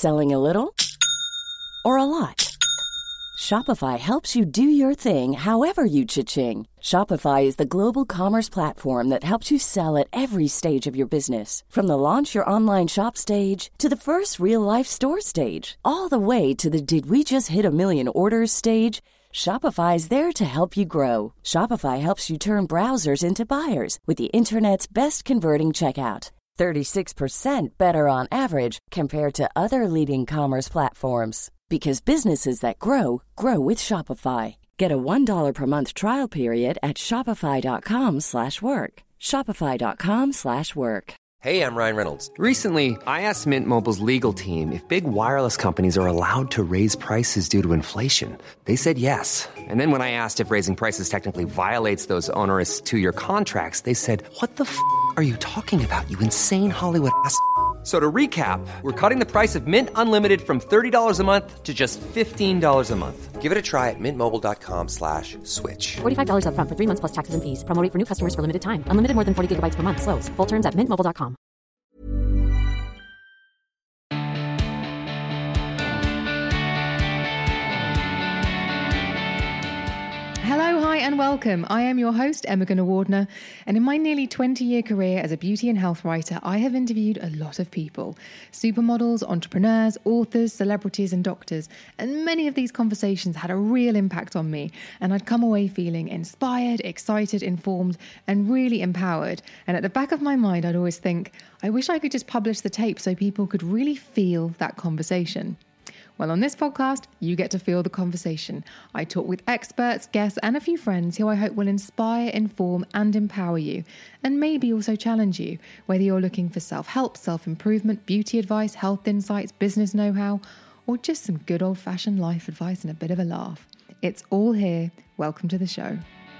Selling a little or a lot? Shopify helps you do your thing however you cha-ching. Shopify is the global commerce platform that helps you sell at every stage of your business. From the launch your online shop stage to the first real-life store stage, all the way to the did we just hit a million orders stage. Shopify is there to help you grow. Shopify helps you turn browsers into buyers with the internet's best converting checkout. 36% better on average compared to other leading commerce platforms. Because businesses that grow, grow with Shopify. Get a $1 per month trial period at shopify.com/work. Shopify.com/work. Hey, I'm Ryan Reynolds. Recently, I asked Mint Mobile's legal team if big wireless companies are allowed to raise prices due to inflation. They said yes. And then when I asked if raising prices technically violates those onerous two-year contracts, they said, "What the f*** are you talking about, you insane Hollywood ass?" So to recap, we're cutting the price of Mint Unlimited from $30 a month to just $15 a month. Give it a try at mintmobile.com/switch. $45 up front for 3 months plus taxes and fees. Promo rate for new customers for limited time. Unlimited more than 40 gigabytes per month. Slows full terms at mintmobile.com. Hello, hi and welcome. I am your host, Emma Gunnar-Wardner, and in my nearly 20-year career as a beauty and health writer, I have interviewed a lot of people. Supermodels, entrepreneurs, authors, celebrities and doctors, and many of these conversations had a real impact on me, and I'd come away feeling inspired, excited, informed, and really empowered. And at the back of my mind, I'd always think, I wish I could just publish the tape so people could really feel that conversation. Well, on this podcast, you get to feel the conversation. I talk with experts, guests, and a few friends who I hope will inspire, inform, and empower you, and maybe also challenge you, whether you're looking for self-help, self-improvement, beauty advice, health insights, business know-how, or just some good old-fashioned life advice and a bit of a laugh. It's all here. Welcome to the show.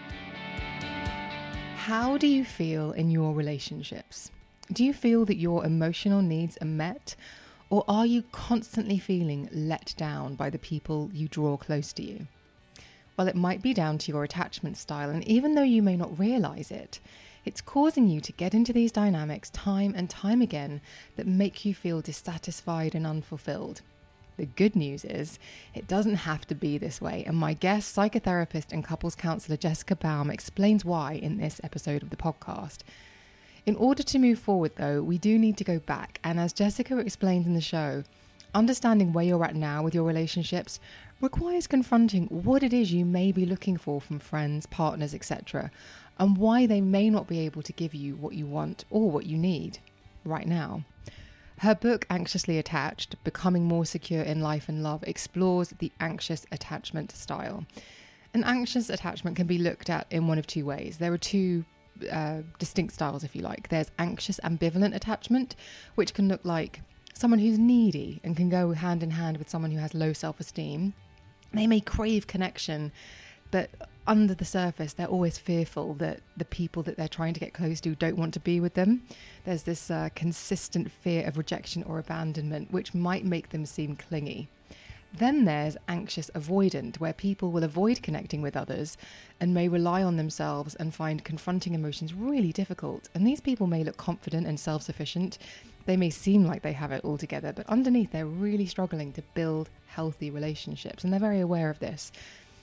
How do you feel in your relationships? Do you feel that your emotional needs are met? Or are you constantly feeling let down by the people you draw close to you? Well, it might be down to your attachment style, and even though you may not realise it, it's causing you to get into these dynamics time and time again that make you feel dissatisfied and unfulfilled. The good news is, it doesn't have to be this way, and my guest, psychotherapist and couples counsellor Jessica Baum, explains why in this episode of the podcast. In order to move forward, though, we do need to go back, and as Jessica explained in the show, understanding where you're at now with your relationships requires confronting what it is you may be looking for from friends, partners, etc., and why they may not be able to give you what you want or what you need right now. Her book, Anxiously Attached, Becoming More Secure in Life and Love, explores the anxious attachment style. An anxious attachment can be looked at in one of two ways. There are two distinct styles, if you like. There's anxious ambivalent attachment, which can look like someone who's needy and can go hand in hand with someone who has low self-esteem. They may crave connection, but under the surface, they're always fearful that the people that they're trying to get close to don't want to be with them. There's this consistent fear of rejection or abandonment, which might make them seem clingy. Then there's anxious avoidant, where people will avoid connecting with others and may rely on themselves and find confronting emotions really difficult. And these people may look confident and self-sufficient. They may seem like they have it all together, but underneath they're really struggling to build healthy relationships, and they're very aware of this.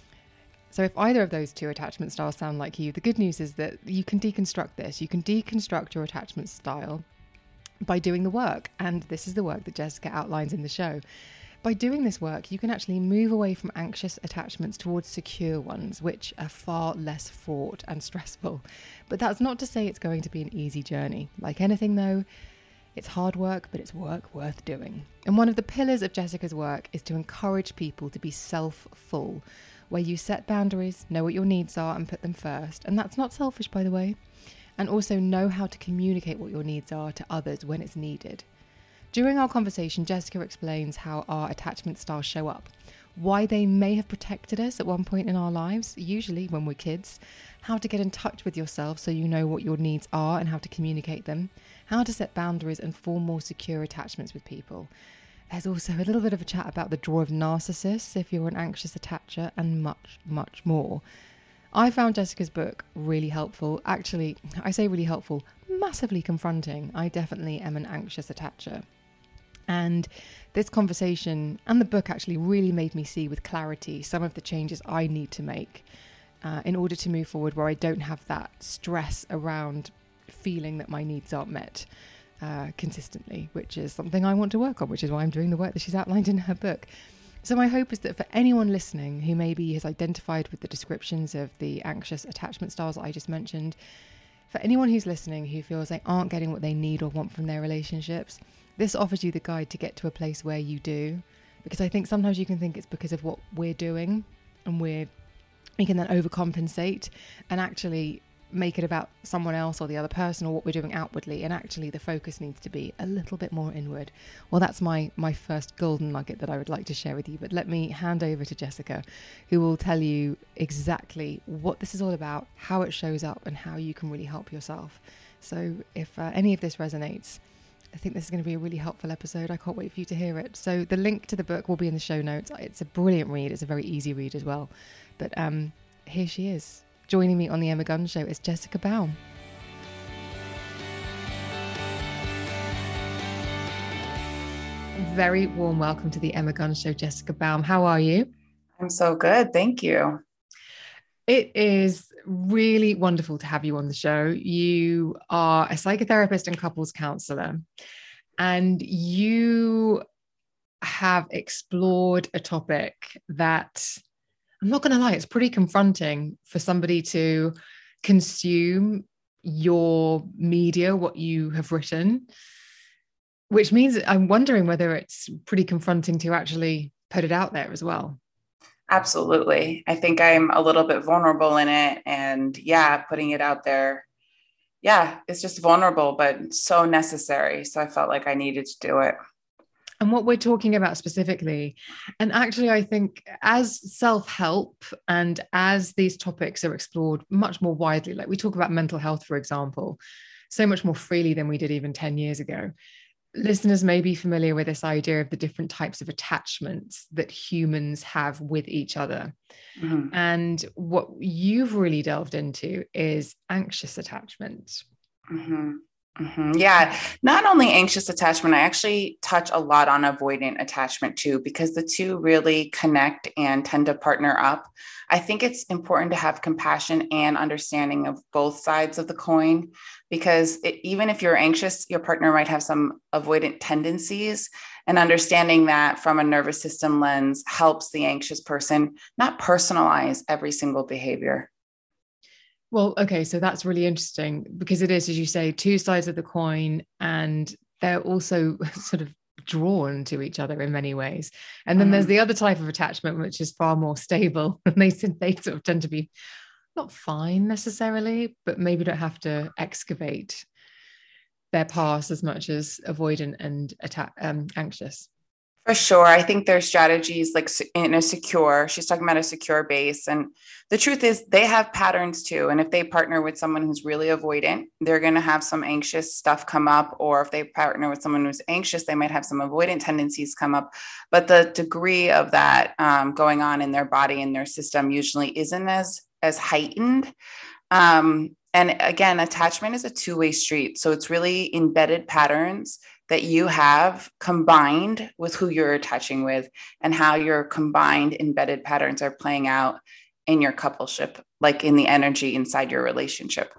So if either of those two attachment styles sound like you, the good news is that you can deconstruct this. You can deconstruct your attachment style by doing the work. And this is the work that Jessica outlines in the show. By doing this work, you can actually move away from anxious attachments towards secure ones, which are far less fraught and stressful. But that's not to say it's going to be an easy journey. Like anything, though, it's hard work, but it's work worth doing. And one of the pillars of Jessica's work is to encourage people to be self-full, where you set boundaries, know what your needs are, and put them first. And that's not selfish, by the way. And also know how to communicate what your needs are to others when it's needed. During our conversation, Jessica explains how our attachment styles show up, why they may have protected us at one point in our lives, usually when we're kids, how to get in touch with yourself so you know what your needs are and how to communicate them, how to set boundaries and form more secure attachments with people. There's also a little bit of a chat about the draw of narcissists if you're an anxious attacher, and much, much more. I found Jessica's book really helpful. Actually, I say really helpful, massively confronting. I definitely am an anxious attacher. And this conversation and the book actually really made me see with clarity some of the changes I need to make in order to move forward, where I don't have that stress around feeling that my needs aren't met consistently, which is something I want to work on, which is why I'm doing the work that she's outlined in her book. So my hope is that for anyone listening who maybe has identified with the descriptions of the anxious attachment styles that I just mentioned, for anyone who's listening who feels they aren't getting what they need or want from their relationships, this offers you the guide to get to a place where you do. Because I think sometimes you can think it's because of what we're doing, and we can then overcompensate and actually make it about someone else or the other person or what we're doing outwardly, and actually the focus needs to be a little bit more inward. Well, that's my first golden nugget that I would like to share with you. But let me hand over to Jessica, who will tell you exactly what this is all about, how it shows up, and how you can really help yourself. So if any of this resonates, I think this is going to be a really helpful episode. I can't wait for you to hear it. So the link to the book will be in the show notes. It's a brilliant read. It's a very easy read as well. But here she is. Joining me on the Emma Gunn Show is Jessica Baum. Very warm welcome to the Emma Gunn Show, Jessica Baum. How are you? I'm so good. Thank you. It is really wonderful to have you on the show. You are a psychotherapist and couples counselor, and you have explored a topic that, I'm not going to lie, it's pretty confronting for somebody to consume your media, what you have written, which means I'm wondering whether it's pretty confronting to actually put it out there as well. Absolutely. I think I'm a little bit vulnerable in it, and putting it out there. It's just vulnerable, but so necessary. So I felt like I needed to do it. And what we're talking about specifically, and actually I think as self-help and as these topics are explored much more widely, like we talk about mental health, for example, so much more freely than we did even 10 years ago, listeners may be familiar with this idea of the different types of attachments that humans have with each other. Mm-hmm. And what you've really delved into is anxious attachment. Mm-hmm. Mm-hmm. Yeah. Not only anxious attachment, I actually touch a lot on avoidant attachment too, because the two really connect and tend to partner up. I think it's important to have compassion and understanding of both sides of the coin, because even if you're anxious, your partner might have some avoidant tendencies, and understanding that from a nervous system lens helps the anxious person not personalize every single behavior. Well, okay, so that's really interesting, because it is, as you say, two sides of the coin, and they're also sort of drawn to each other in many ways. And then there's the other type of attachment, which is far more stable. And they sort of tend to be not fine necessarily, but maybe don't have to excavate their past as much as avoidant and anxious. For sure. I think there's strategies like in a secure, she's talking about a secure base. And the truth is they have patterns too. And if they partner with someone who's really avoidant, they're going to have some anxious stuff come up. Or if they partner with someone who's anxious, they might have some avoidant tendencies come up. But the degree of that going on in their body and their system usually isn't as heightened. And again, attachment is a two-way street. So it's really embedded patterns that you have combined with who you're attaching with, and how your combined embedded patterns are playing out in your coupleship, like in the energy inside your relationship.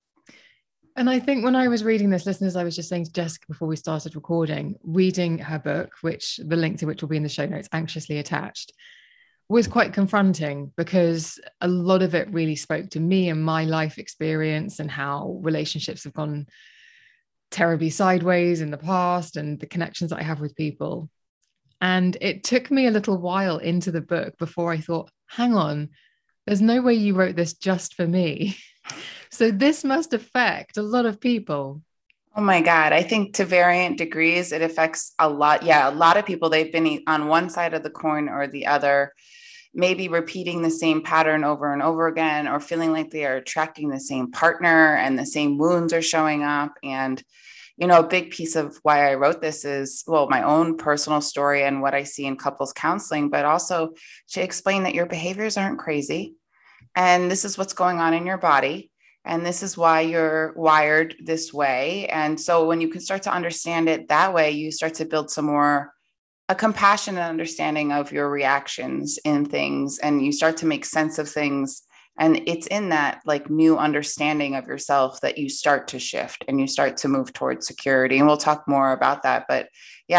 And I think when I was reading this, listeners, I was just saying to Jessica before we started recording, reading her book, which the link to which will be in the show notes, Anxiously Attached, was quite confronting, because a lot of it really spoke to me and my life experience and how relationships have gone terribly sideways in the past and the connections that I have with people. And it took me a little while into the book before I thought, hang on, there's no way you wrote this just for me. So this must affect a lot of people. Oh my God. I think to varying degrees, it affects a lot. Yeah. A lot of people, they've been on one side of the coin or the other, maybe repeating the same pattern over and over again, or feeling like they are attracting the same partner and the same wounds are showing up. And, you know, a big piece of why I wrote this is, well, my own personal story and what I see in couples counseling, but also to explain that your behaviors aren't crazy. And this is what's going on in your body. And this is why you're wired this way. And so when you can start to understand it that way, you start to build a compassionate understanding of your reactions in things, and you start to make sense of things. And it's in that like new understanding of yourself that you start to shift and you start to move towards security. And we'll talk more about that. But yeah,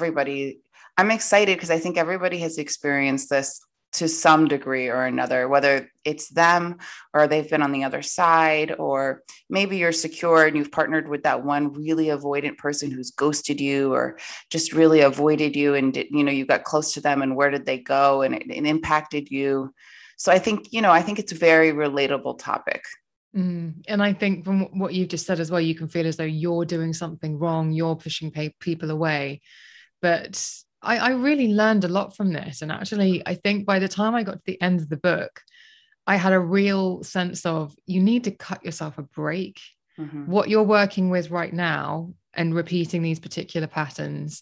I'm excited because I think everybody has experienced this to some degree or another, whether it's them or they've been on the other side, or maybe you're secure and you've partnered with that one really avoidant person who's ghosted you or just really avoided you, and you got close to them, and where did they go, and it impacted you. So I think it's a very relatable topic. And I think from what you've just said as well, you can feel as though you're doing something wrong, you're pushing people away. But I really learned a lot from this. And actually, I think by the time I got to the end of the book, I had a real sense of you need to cut yourself a break. Mm-hmm. What you're working with right now and repeating these particular patterns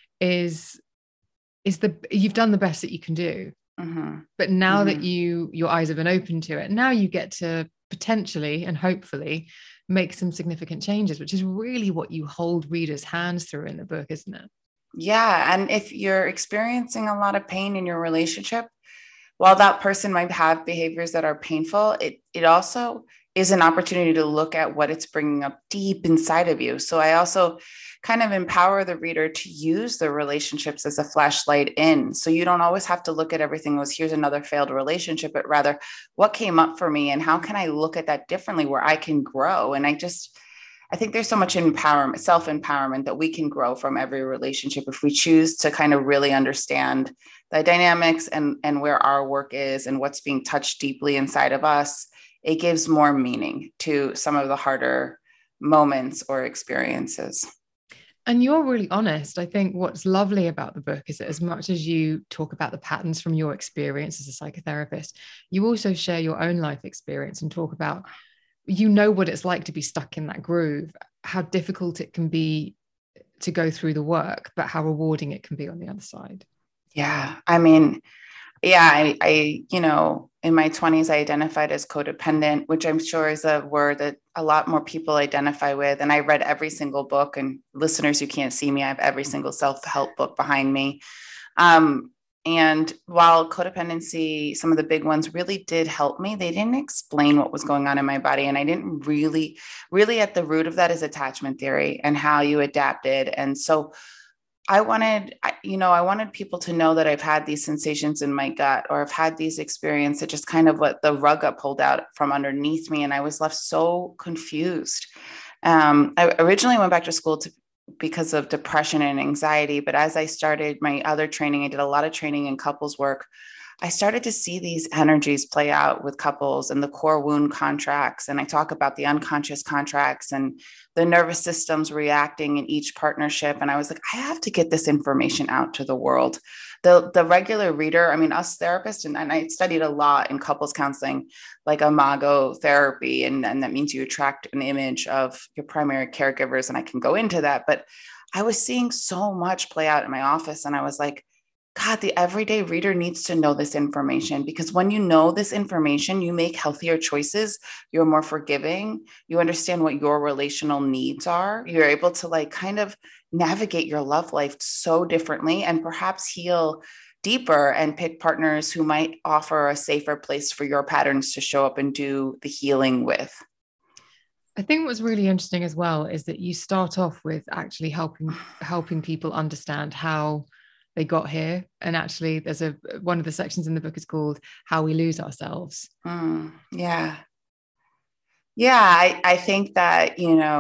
is you've done the best that you can do. Mm-hmm. But now that your eyes have been open to it, now you get to potentially and hopefully make some significant changes, which is really what you hold readers' hands through in the book, isn't it? Yeah. And if you're experiencing a lot of pain in your relationship, while that person might have behaviors that are painful, it also is an opportunity to look at what it's bringing up deep inside of you. So I also kind of empower the reader to use the relationships as a flashlight in. So you don't always have to look at everything as here's another failed relationship, but rather what came up for me and how can I look at that differently where I can grow. And I think there's so much empowerment, self-empowerment that we can grow from every relationship if we choose to kind of really understand the dynamics and where our work is and what's being touched deeply inside of us. It gives more meaning to some of the harder moments or experiences. And you're really honest. I think what's lovely about the book is that as much as you talk about the patterns from your experience as a psychotherapist, you also share your own life experience and talk about what it's like to be stuck in that groove, how difficult it can be to go through the work, but how rewarding it can be on the other side. Yeah. I mean, yeah, I in my 20s, I identified as codependent, which I'm sure is a word that a lot more people identify with. And I read every single book, and listeners who can't see me, I have every single self-help book behind me. And while codependency, some of the big ones really did help me, they didn't explain what was going on in my body. And I didn't really at the root of that is attachment theory and how you adapted. And so I wanted people to know that I've had these sensations in my gut, or I've had these experiences that just kind of what the rug got pulled out from underneath me. And I was left so confused. I originally went back to school because of depression and anxiety. But as I started my other training, I did a lot of training in couples work. I started to see these energies play out with couples and the core wound contracts. And I talk about the unconscious contracts and the nervous systems reacting in each partnership. And I was like, I have to get this information out to the world. The regular reader, I mean, us therapists, and I studied a lot in couples counseling, like imago therapy. And that means you attract an image of your primary caregivers. And I can go into that. But I was seeing so much play out in my office. And I was like, God, the everyday reader needs to know this information, because when you know this information, you make healthier choices. You're more forgiving. You understand what your relational needs are. You're able to kind of navigate your love life so differently, and perhaps heal deeper and pick partners who might offer a safer place for your patterns to show up and do the healing with. I think what's really interesting as well is that you start off with actually helping people understand how they got here. And actually there's one of the sections in the book is called How We Lose Ourselves. Yeah. I think that,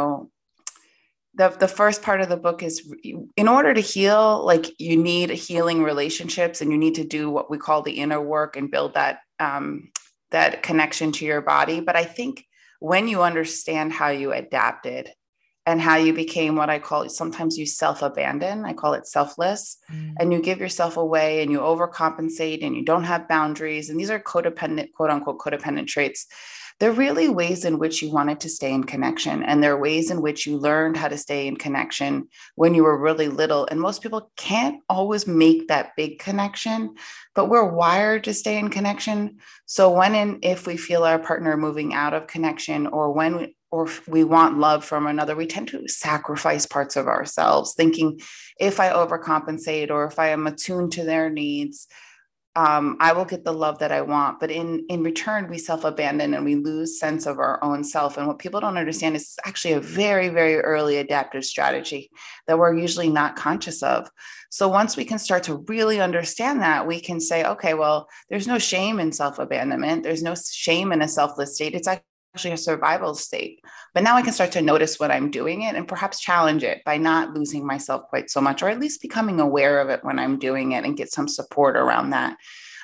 the first part of the book is, in order to heal, you need healing relationships, and you need to do what we call the inner work and build that connection to your body. But I think when you understand how you adapted and how you became what I call, sometimes you self-abandon, I call it selfless, and you give yourself away and you overcompensate and you don't have boundaries. And these are codependent, quote unquote, codependent traits. There are really ways in which you wanted to stay in connection. And there are ways in which you learned how to stay in connection when you were really little. And most people can't always make that big connection, but we're wired to stay in connection. So when and if we feel our partner moving out of connection, or if we want love from another, we tend to sacrifice parts of ourselves, thinking if I overcompensate or if I am attuned to their needs, I will get the love that I want. But in return, we self-abandon and we lose sense of our own self. And what people don't understand is it's actually a very, very early adaptive strategy that we're usually not conscious of. So once we can start to really understand that, we can say, okay, well, there's no shame in self-abandonment. There's no shame in a selfless state. It's actually a survival state. But now I can start to notice when I'm doing it and perhaps challenge it by not losing myself quite so much, or at least becoming aware of it when I'm doing it and get some support around that.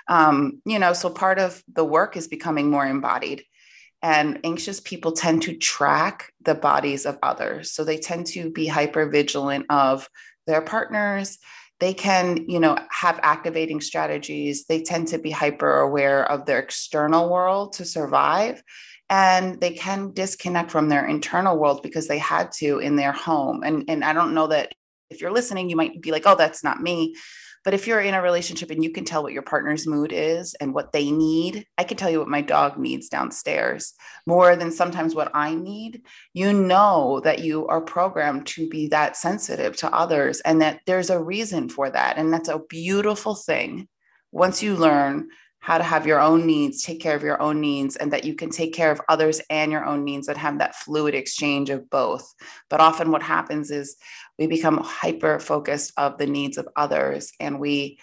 So part of the work is becoming more embodied. And anxious people tend to track the bodies of others. So they tend to be hyper vigilant of their partners. They can, have activating strategies. They tend to be hyper aware of their external world to survive. And they can disconnect from their internal world because they had to in their home. And I don't know that if you're listening, you might be like, oh, that's not me. But if you're in a relationship and you can tell what your partner's mood is and what they need, I can tell you what my dog needs downstairs more than sometimes what I need. You know that you are programmed to be that sensitive to others and that there's a reason for that. And that's a beautiful thing. Once you learn how to have your own needs, take care of your own needs, and that you can take care of others and your own needs and have that fluid exchange of both. But often what happens is we become hyper focused of the needs of others, and we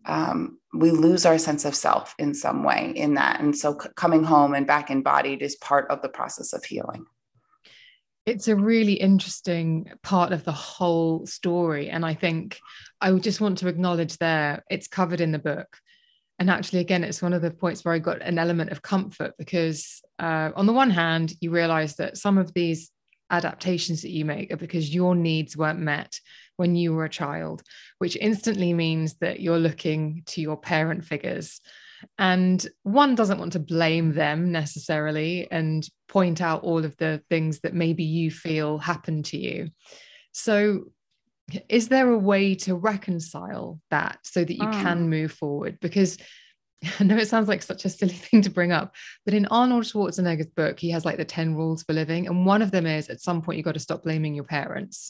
lose our sense of self in some way in that. And so coming home and back embodied is part of the process of healing. It's a really interesting part of the whole story. And I think I would just want to acknowledge there, it's covered in the book. And actually, again, it's one of the points where I got an element of comfort because on the one hand, you realize that some of these adaptations that you make are because your needs weren't met when you were a child, which instantly means that you're looking to your parent figures. And one doesn't want to blame them necessarily and point out all of the things that maybe you feel happened to you. So is there a way to reconcile that so that you can move forward? Because I know it sounds like such a silly thing to bring up, but in Arnold Schwarzenegger's book, he has like the 10 rules for living. And one of them is at some point, you got to stop blaming your parents.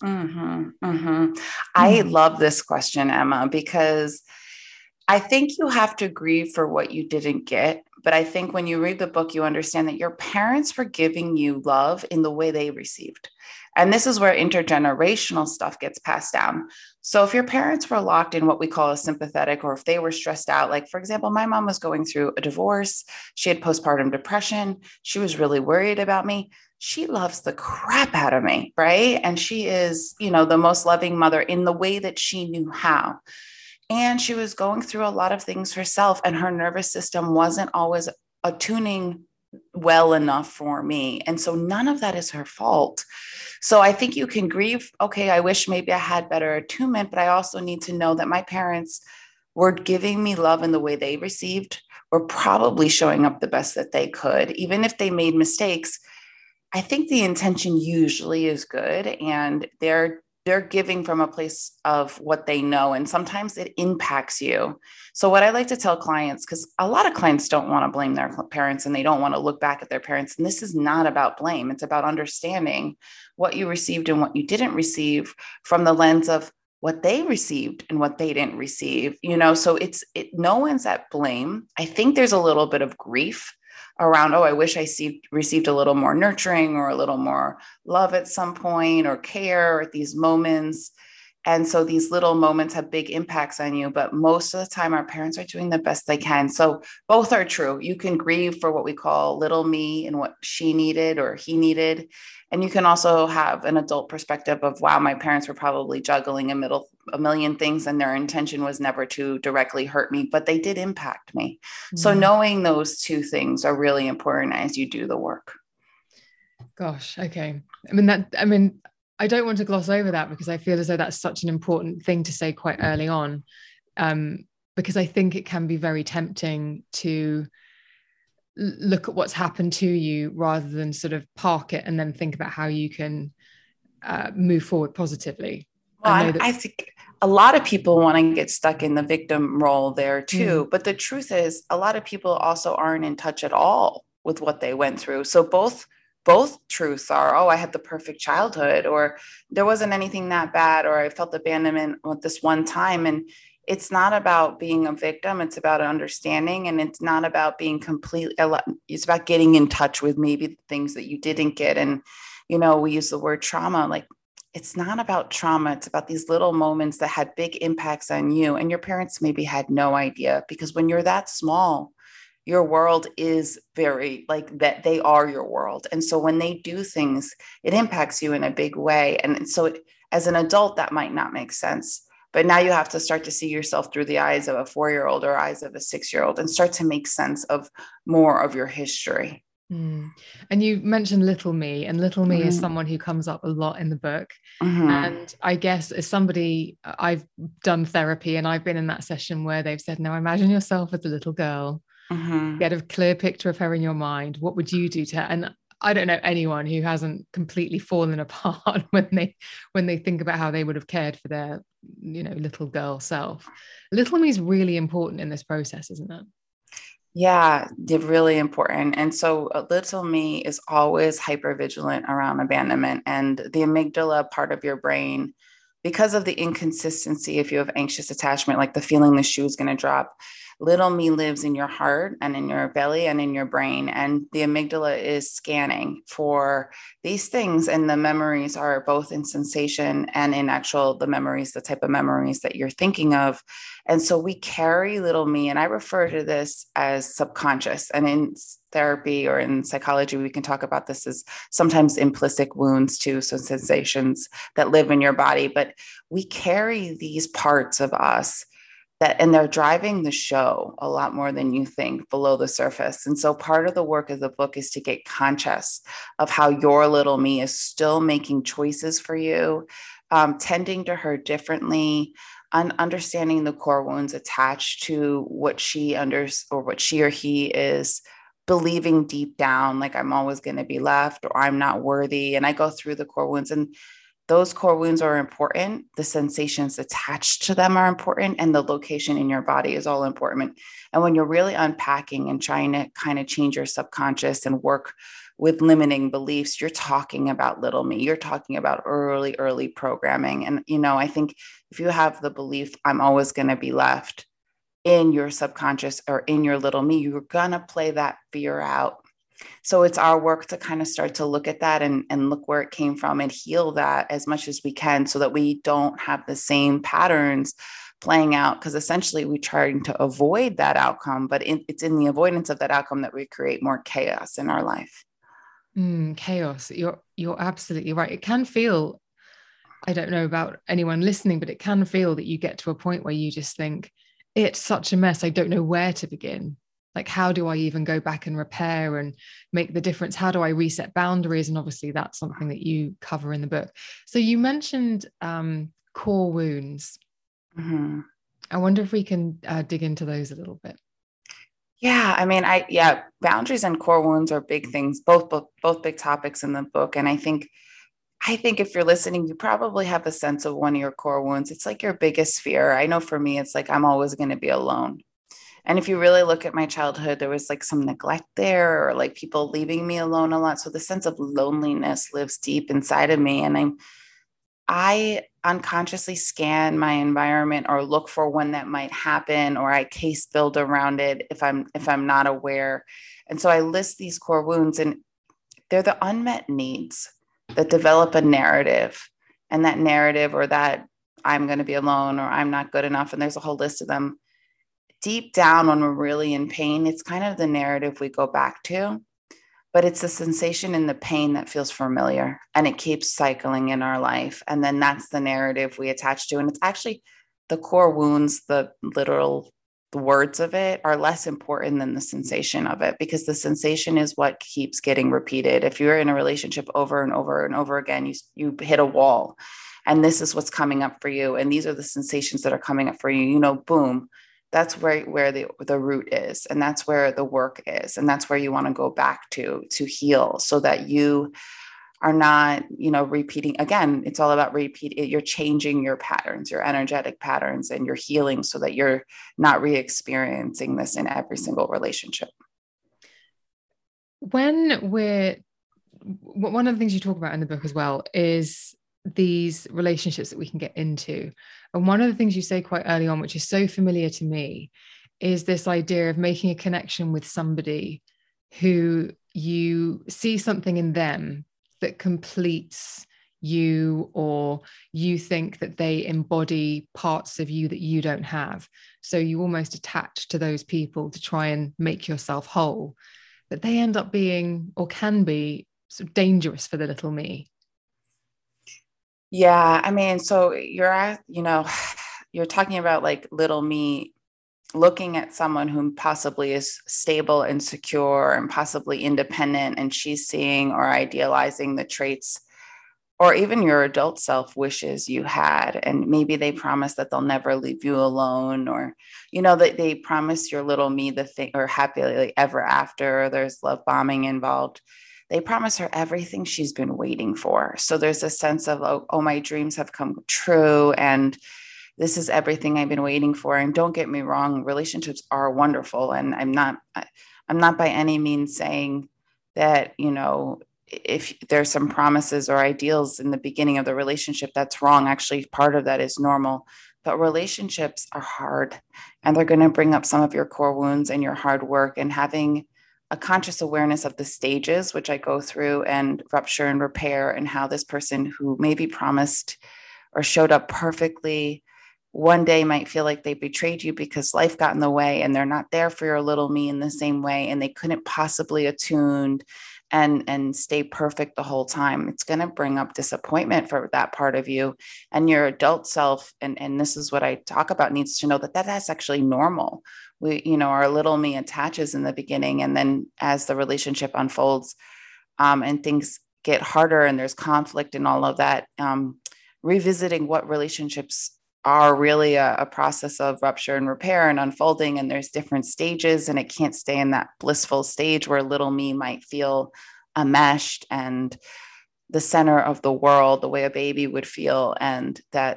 I love this question, Emma, because I think you have to grieve for what you didn't get. But I think when you read the book, you understand that your parents were giving you love in the way they received. And this is where intergenerational stuff gets passed down. So if your parents were locked in what we call a sympathetic, or if they were stressed out, like, for example, my mom was going through a divorce. She had postpartum depression. She was really worried about me. She loves the crap out of me, right? And she is, the most loving mother in the way that she knew how. And she was going through a lot of things herself, and her nervous system wasn't always attuning well enough for me. And so none of that is her fault. So I think you can grieve, okay, I wish maybe I had better attunement, but I also need to know that my parents were giving me love in the way they received, were probably showing up the best that they could. Even if they made mistakes, I think the intention usually is good, and they're giving from a place of what they know. And sometimes it impacts you. So what I like to tell clients, because a lot of clients don't want to blame their parents and they don't want to look back at their parents. And this is not about blame. It's about understanding what you received and what you didn't receive from the lens of what they received and what they didn't receive, so no one's at blame. I think there's a little bit of grief around, I wish I received a little more nurturing or a little more love at some point, or care at these moments. And so these little moments have big impacts on you, but most of the time our parents are doing the best they can. So both are true. You can grieve for what we call little me and what she needed or he needed. And you can also have an adult perspective of, wow, my parents were probably juggling a million things and their intention was never to directly hurt me, but they did impact me. So knowing those two things are really important as you do the work. Gosh. Okay. I don't want to gloss over that because I feel as though that's such an important thing to say quite early on. Because I think it can be very tempting to look at what's happened to you rather than sort of park it and then think about how you can move forward positively. Well, I know and that. I think a lot of people want to get stuck in the victim role there too. But the truth is, a lot of people also aren't in touch at all with what they went through. So both truths are, oh, I had the perfect childhood, or there wasn't anything that bad, or I felt abandonment at this one time. And it's not about being a victim. It's about understanding. And it's not about being complete. It's about getting in touch with maybe the things that you didn't get. And, we use the word trauma, like, it's not about trauma. It's about these little moments that had big impacts on you. And your parents maybe had no idea, because when you're that small, your world is very like that. They are your world. And so when they do things, it impacts you in a big way. And so as an adult, that might not make sense. But now you have to start to see yourself through the eyes of a 4-year-old or eyes of a 6-year-old and start to make sense of more of your history. And you mentioned Little Me, and Little Me is someone who comes up a lot in the book. And I guess as somebody, I've done therapy and I've been in that session where they've said, now imagine yourself as a little girl, get a clear picture of her in your mind. What would you do to her? And I don't know anyone who hasn't completely fallen apart when they think about how they would have cared for their, little girl self. Little Me is really important in this process, isn't it? Yeah, they're really important. And so Little Me is always hypervigilant around abandonment, and the amygdala part of your brain, because of the inconsistency, if you have anxious attachment, like the feeling the shoe is going to drop, Little Me lives in your heart and in your belly and in your brain. And the amygdala is scanning for these things. And the memories are both in sensation and in the memories, the type of memories that you're thinking of. And so we carry Little Me, and I refer to this as subconscious. And in therapy or in psychology, we can talk about this as sometimes implicit wounds too, so sensations that live in your body. But we carry these parts of us and they're driving the show a lot more than you think below the surface. And so part of the work of the book is to get conscious of how your Little Me is still making choices for you, tending to her differently, understanding the core wounds attached to what she or he is believing deep down, like I'm always going to be left, or I'm not worthy. And I go through the core wounds, and those core wounds are important. The sensations attached to them are important, and the location in your body is all important. And when you're really unpacking and trying to kind of change your subconscious and work with limiting beliefs, you're talking about Little Me. You're talking about early programming. And, I think if you have the belief, I'm always going to be left in your subconscious or in your Little Me, you're going to play that fear out. So it's our work to kind of start to look at that and look where it came from and heal that as much as we can, so that we don't have the same patterns playing out, because essentially we're trying to avoid that outcome, but it's in the avoidance of that outcome that we create more chaos in our life. Chaos. You're absolutely right. It can feel, I don't know about anyone listening, but it can feel that you get to a point where you just think, it's such a mess. I don't know where to begin. Like, how do I even go back and repair and make the difference? How do I reset boundaries? And obviously that's something that you cover in the book. So you mentioned core wounds. I wonder if we can dig into those a little bit. Yeah, I mean, boundaries and core wounds are big things, both big topics in the book. And I think if you're listening, you probably have a sense of one of your core wounds. It's like your biggest fear. I know for me, it's like, I'm always going to be alone. And if you really look at my childhood, there was like some neglect there, or like people leaving me alone a lot. So the sense of loneliness lives deep inside of me. And I unconsciously scan my environment or look for when that might happen, or I case build around it if I'm not aware. And so I list these core wounds, and they're the unmet needs that develop a narrative, and that narrative, or that I'm going to be alone, or I'm not good enough. And there's a whole list of them. Deep down, when we're really in pain, it's kind of the narrative we go back to, but it's the sensation and the pain that feels familiar, and it keeps cycling in our life. And then that's the narrative we attach to. And it's actually the core wounds, the words of it are less important than the sensation of it, because the sensation is what keeps getting repeated. If you're in a relationship over and over and over again, you hit a wall, and this is what's coming up for you. And these are the sensations that are coming up for you, boom. That's where the root is. And that's where the work is. And that's where you want to go back to heal, so that you are not, repeating. Again, it's all about repeat. You're changing your patterns, your energetic patterns, and you're healing so that you're not re-experiencing this in every single relationship. One of the things you talk about in the book as well is these relationships that we can get into. And one of the things you say quite early on, which is so familiar to me, is this idea of making a connection with somebody who you see something in them that completes you, or you think that they embody parts of you that you don't have. So you almost attach to those people to try and make yourself whole. But they end up being, or can be, sort of dangerous for the little me. Yeah. I mean, so you're talking about like little me looking at someone who possibly is stable and secure and possibly independent, and she's seeing or idealizing the traits, or even your adult self wishes you had. And maybe they promise that they'll never leave you alone, or, that they promise your little me the thing, or happily ever after, or there's love bombing involved. They promise her everything she's been waiting for. So there's a sense of, oh, my dreams have come true, and this is everything I've been waiting for. And don't get me wrong, relationships are wonderful. And I'm not by any means saying that, if there's some promises or ideals in the beginning of the relationship, that's wrong. Actually, part of that is normal. But relationships are hard, and they're going to bring up some of your core wounds and your hard work. And having a conscious awareness of the stages, which I go through, and rupture and repair, and how this person who maybe promised or showed up perfectly one day might feel like they betrayed you because life got in the way, and they're not there for your little me in the same way, and they couldn't possibly attune and stay perfect the whole time. It's going to bring up disappointment for that part of you, and your adult self. And this is what I talk about, needs to know that that's actually normal. Our little me attaches in the beginning. And then as the relationship unfolds, and things get harder and there's conflict and all of that, revisiting what relationships are really a process of rupture and repair and unfolding. And there's different stages, and it can't stay in that blissful stage where little me might feel enmeshed and the center of the world, the way a baby would feel. And that,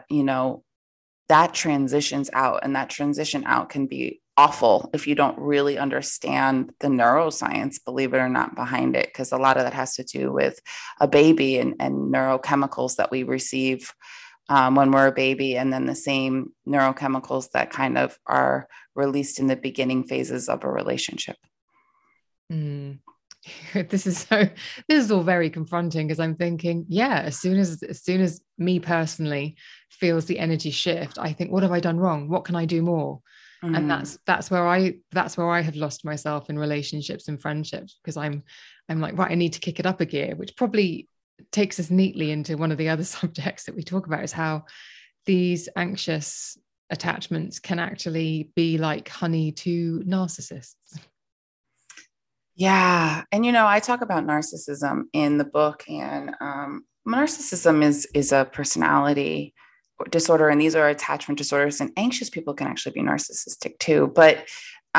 that transitions out, and that transition out can be awful if you don't really understand the neuroscience, believe it or not, behind it. Because a lot of that has to do with a baby and neurochemicals that we receive when we're a baby, and then the same neurochemicals that kind of are released in the beginning phases of a relationship. This is all very confronting, because I'm thinking, as soon as me personally feels the energy shift, I think, what have I done wrong? What can I do more? And that's where I have lost myself in relationships and friendships, because I'm like, right, I need to kick it up a gear, which probably takes us neatly into one of the other subjects that we talk about, is how these anxious attachments can actually be like honey to narcissists. Yeah. And, I talk about narcissism in the book, and narcissism is a personality disorder, and these are attachment disorders, and anxious people can actually be narcissistic too. But,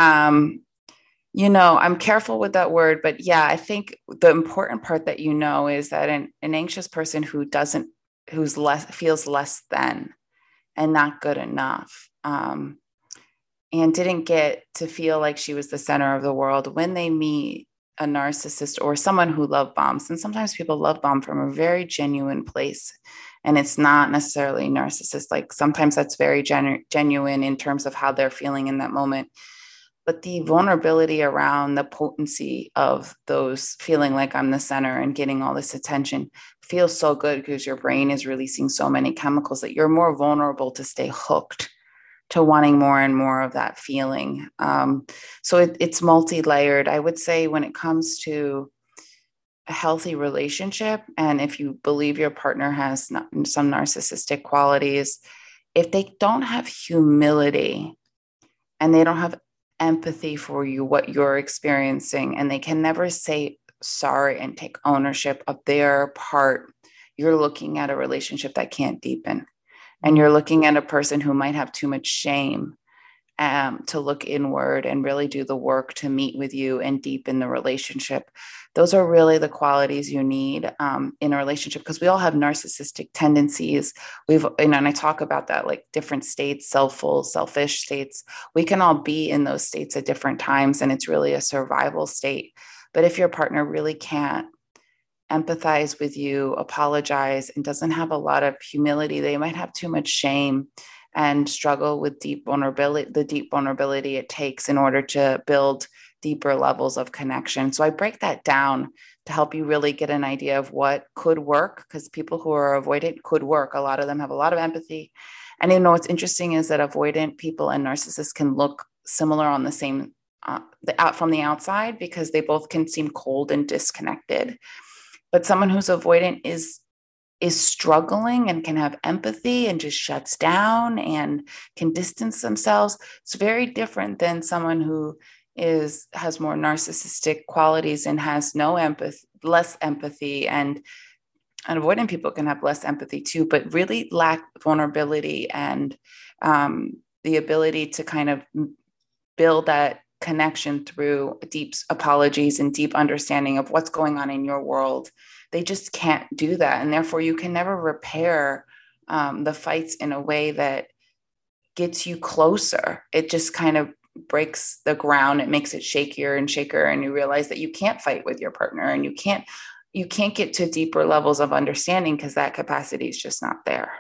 I'm careful with that word, but yeah, I think the important part that is that an anxious person feels less than and not good enough, and didn't get to feel like she was the center of the world, when they meet a narcissist or someone who love bombs. And sometimes people love bomb from a very genuine place, and it's not necessarily narcissist. Like sometimes that's very genuine in terms of how they're feeling in that moment. But the vulnerability around the potency of those feeling like I'm the center and getting all this attention feels so good, because your brain is releasing so many chemicals that you're more vulnerable to stay hooked to wanting more and more of that feeling. So it's multi-layered. I would say when it comes to a healthy relationship, and if you believe your partner has some narcissistic qualities, if they don't have humility and they don't have empathy for you, what you're experiencing, and they can never say sorry and take ownership of their part, you're looking at a relationship that can't deepen. And you're looking at a person who might have too much shame to look inward and really do the work to meet with you and deepen the relationship. Those are really the qualities you need in a relationship, because we all have narcissistic tendencies. And I talk about that, like different states, selfful, selfish states. We can all be in those states at different times, and it's really a survival state. But if your partner really can't empathize with you, apologize, and doesn't have a lot of humility, they might have too much shame and struggle with the deep vulnerability it takes in order to build deeper levels of connection. So I break that down to help you really get an idea of what could work, because people who are avoidant could work. A lot of them have a lot of empathy. And what's interesting is that avoidant people and narcissists can look similar on the same out from the outside, because they both can seem cold and disconnected. But someone who's avoidant is struggling and can have empathy and just shuts down and can distance themselves. It's very different than someone who has more narcissistic qualities and has less empathy. And avoidant people can have less empathy too, but really lack vulnerability and the ability to kind of build that connection through deep apologies and deep understanding of what's going on in your world. They just can't do that. And therefore you can never repair the fights in a way that gets you closer. It just kind of breaks the ground. It makes it shakier and shakier. And you realize that you can't fight with your partner, and you can't get to deeper levels of understanding because that capacity is just not there.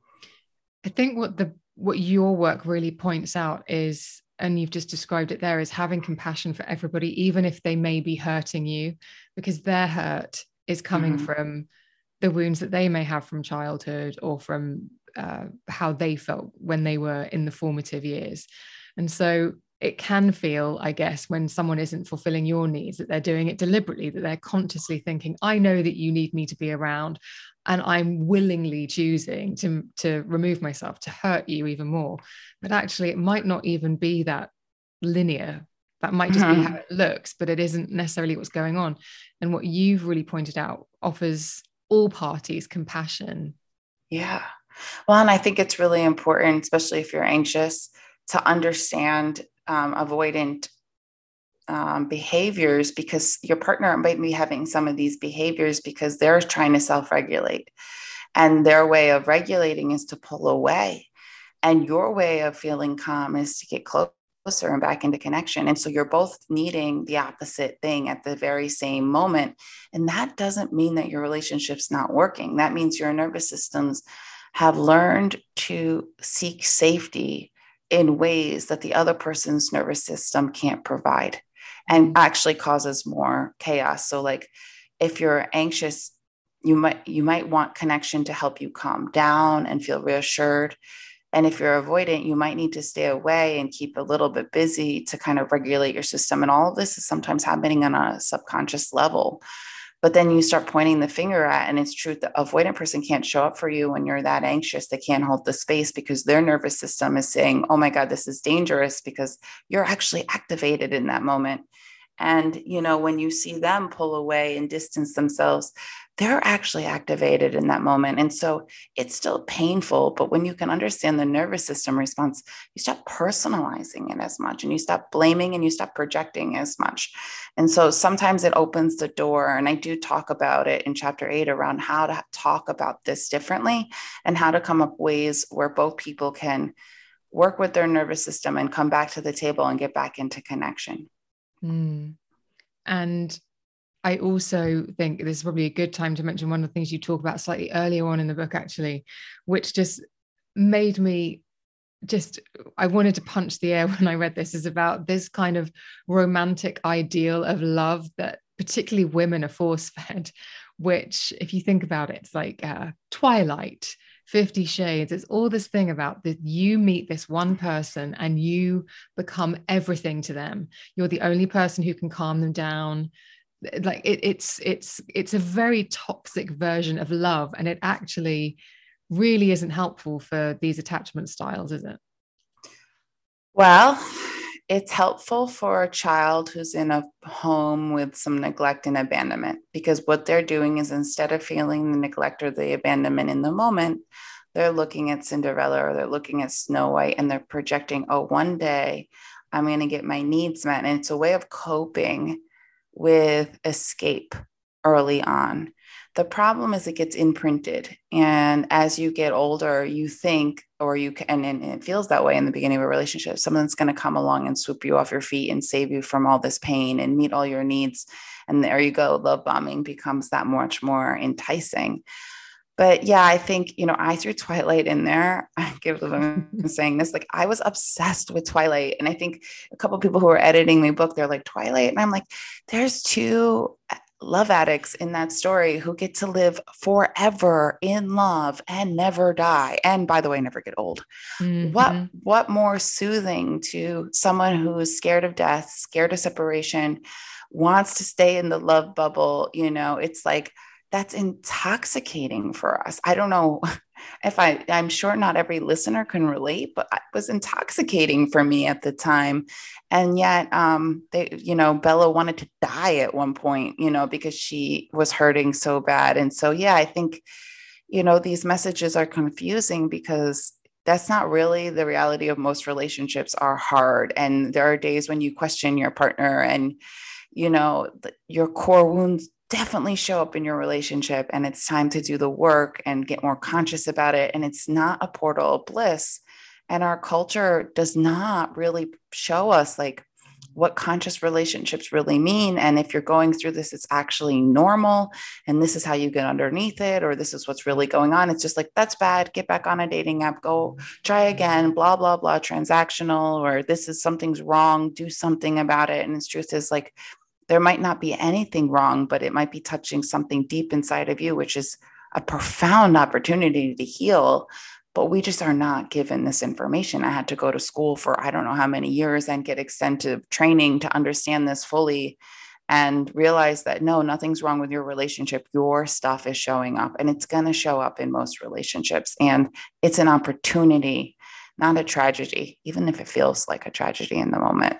I think what your work really points out is, and you've just described it there, is having compassion for everybody, even if they may be hurting you, because their hurt is coming from the wounds that they may have from childhood or from how they felt when they were in the formative years. And so it can feel, I guess, when someone isn't fulfilling your needs, that they're doing it deliberately, that they're consciously thinking, I know that you need me to be around, and I'm willingly choosing to remove myself to hurt you even more. But actually, it might not even be that linear. That might just be how it looks, but it isn't necessarily what's going on. And what you've really pointed out offers all parties compassion. Yeah. Well, and I think it's really important, especially if you're anxious, to understand avoidant behaviors, because your partner might be having some of these behaviors because they're trying to self-regulate, and their way of regulating is to pull away, and your way of feeling calm is to get closer and back into connection. And so you're both needing the opposite thing at the very same moment. And that doesn't mean that your relationship's not working. That means your nervous systems have learned to seek safety in ways that the other person's nervous system can't provide, and actually causes more chaos. So like if you're anxious, you might want connection to help you calm down and feel reassured. And if you're avoidant, you might need to stay away and keep a little bit busy to kind of regulate your system. And all of this is sometimes happening on a subconscious level. But then you start pointing the finger at, and it's true, the avoidant person can't show up for you when you're that anxious. They can't hold the space because their nervous system is saying, oh my God, this is dangerous, because you're actually activated in that moment. And, when you see them pull away and distance themselves, they're actually activated in that moment. And so it's still painful, but when you can understand the nervous system response, you stop personalizing it as much, and you stop blaming, and you stop projecting as much. And so sometimes it opens the door. And I do talk about it in chapter 8 around how to talk about this differently and how to come up ways where both people can work with their nervous system and come back to the table and get back into connection. And I also think this is probably a good time to mention one of the things you talk about slightly earlier on in the book, actually, which just made me I wanted to punch the air when I read this, is about this kind of romantic ideal of love that particularly women are force-fed, which, if you think about it, it's like Twilight, 50 Shades. It's all this thing about that you meet this one person and you become everything to them. You're the only person who can calm them down. Like it's a very toxic version of love, and it actually really isn't helpful for these attachment styles, is it? Well, it's helpful for a child who's in a home with some neglect and abandonment, because what they're doing is, instead of feeling the neglect or the abandonment in the moment, they're looking at Cinderella or they're looking at Snow White and they're projecting, oh, one day I'm going to get my needs met. And it's a way of coping with escape early on. The problem is it gets imprinted. And as you get older, you think, or you can, and it feels that way in the beginning of a relationship, someone's going to come along and swoop you off your feet and save you from all this pain and meet all your needs. And there you go. Love bombing becomes that much more enticing. But yeah, I think, I threw Twilight in there. I give them saying this, like I was obsessed with Twilight. And I think a couple of people who were editing the book, they're like, Twilight. And I'm like, there's two love addicts in that story who get to live forever in love and never die. And by the way, never get old. Mm-hmm. What more soothing to someone who is scared of death, scared of separation, wants to stay in the love bubble? It's like, that's intoxicating for us. I don't know if I'm sure not every listener can relate, but it was intoxicating for me at the time. And yet, Bella wanted to die at one point, because she was hurting so bad. And so, yeah, I think, these messages are confusing because that's not really the reality of most relationships are hard. And there are days when you question your partner and, your core wounds definitely show up in your relationship, and it's time to do the work and get more conscious about it. And it's not a portal of bliss. And our culture does not really show us like what conscious relationships really mean. And if you're going through this, it's actually normal. And this is how you get underneath it, or this is what's really going on. It's just like, that's bad. Get back on a dating app, go try again, blah, blah, blah, transactional, or this is something's wrong, do something about it. And the truth is like, there might not be anything wrong, but it might be touching something deep inside of you, which is a profound opportunity to heal. But we just are not given this information. I had to go to school for I don't know how many years and get extensive training to understand this fully and realize that no, nothing's wrong with your relationship. Your stuff is showing up, and it's going to show up in most relationships. And it's an opportunity, not a tragedy, even if it feels like a tragedy in the moment.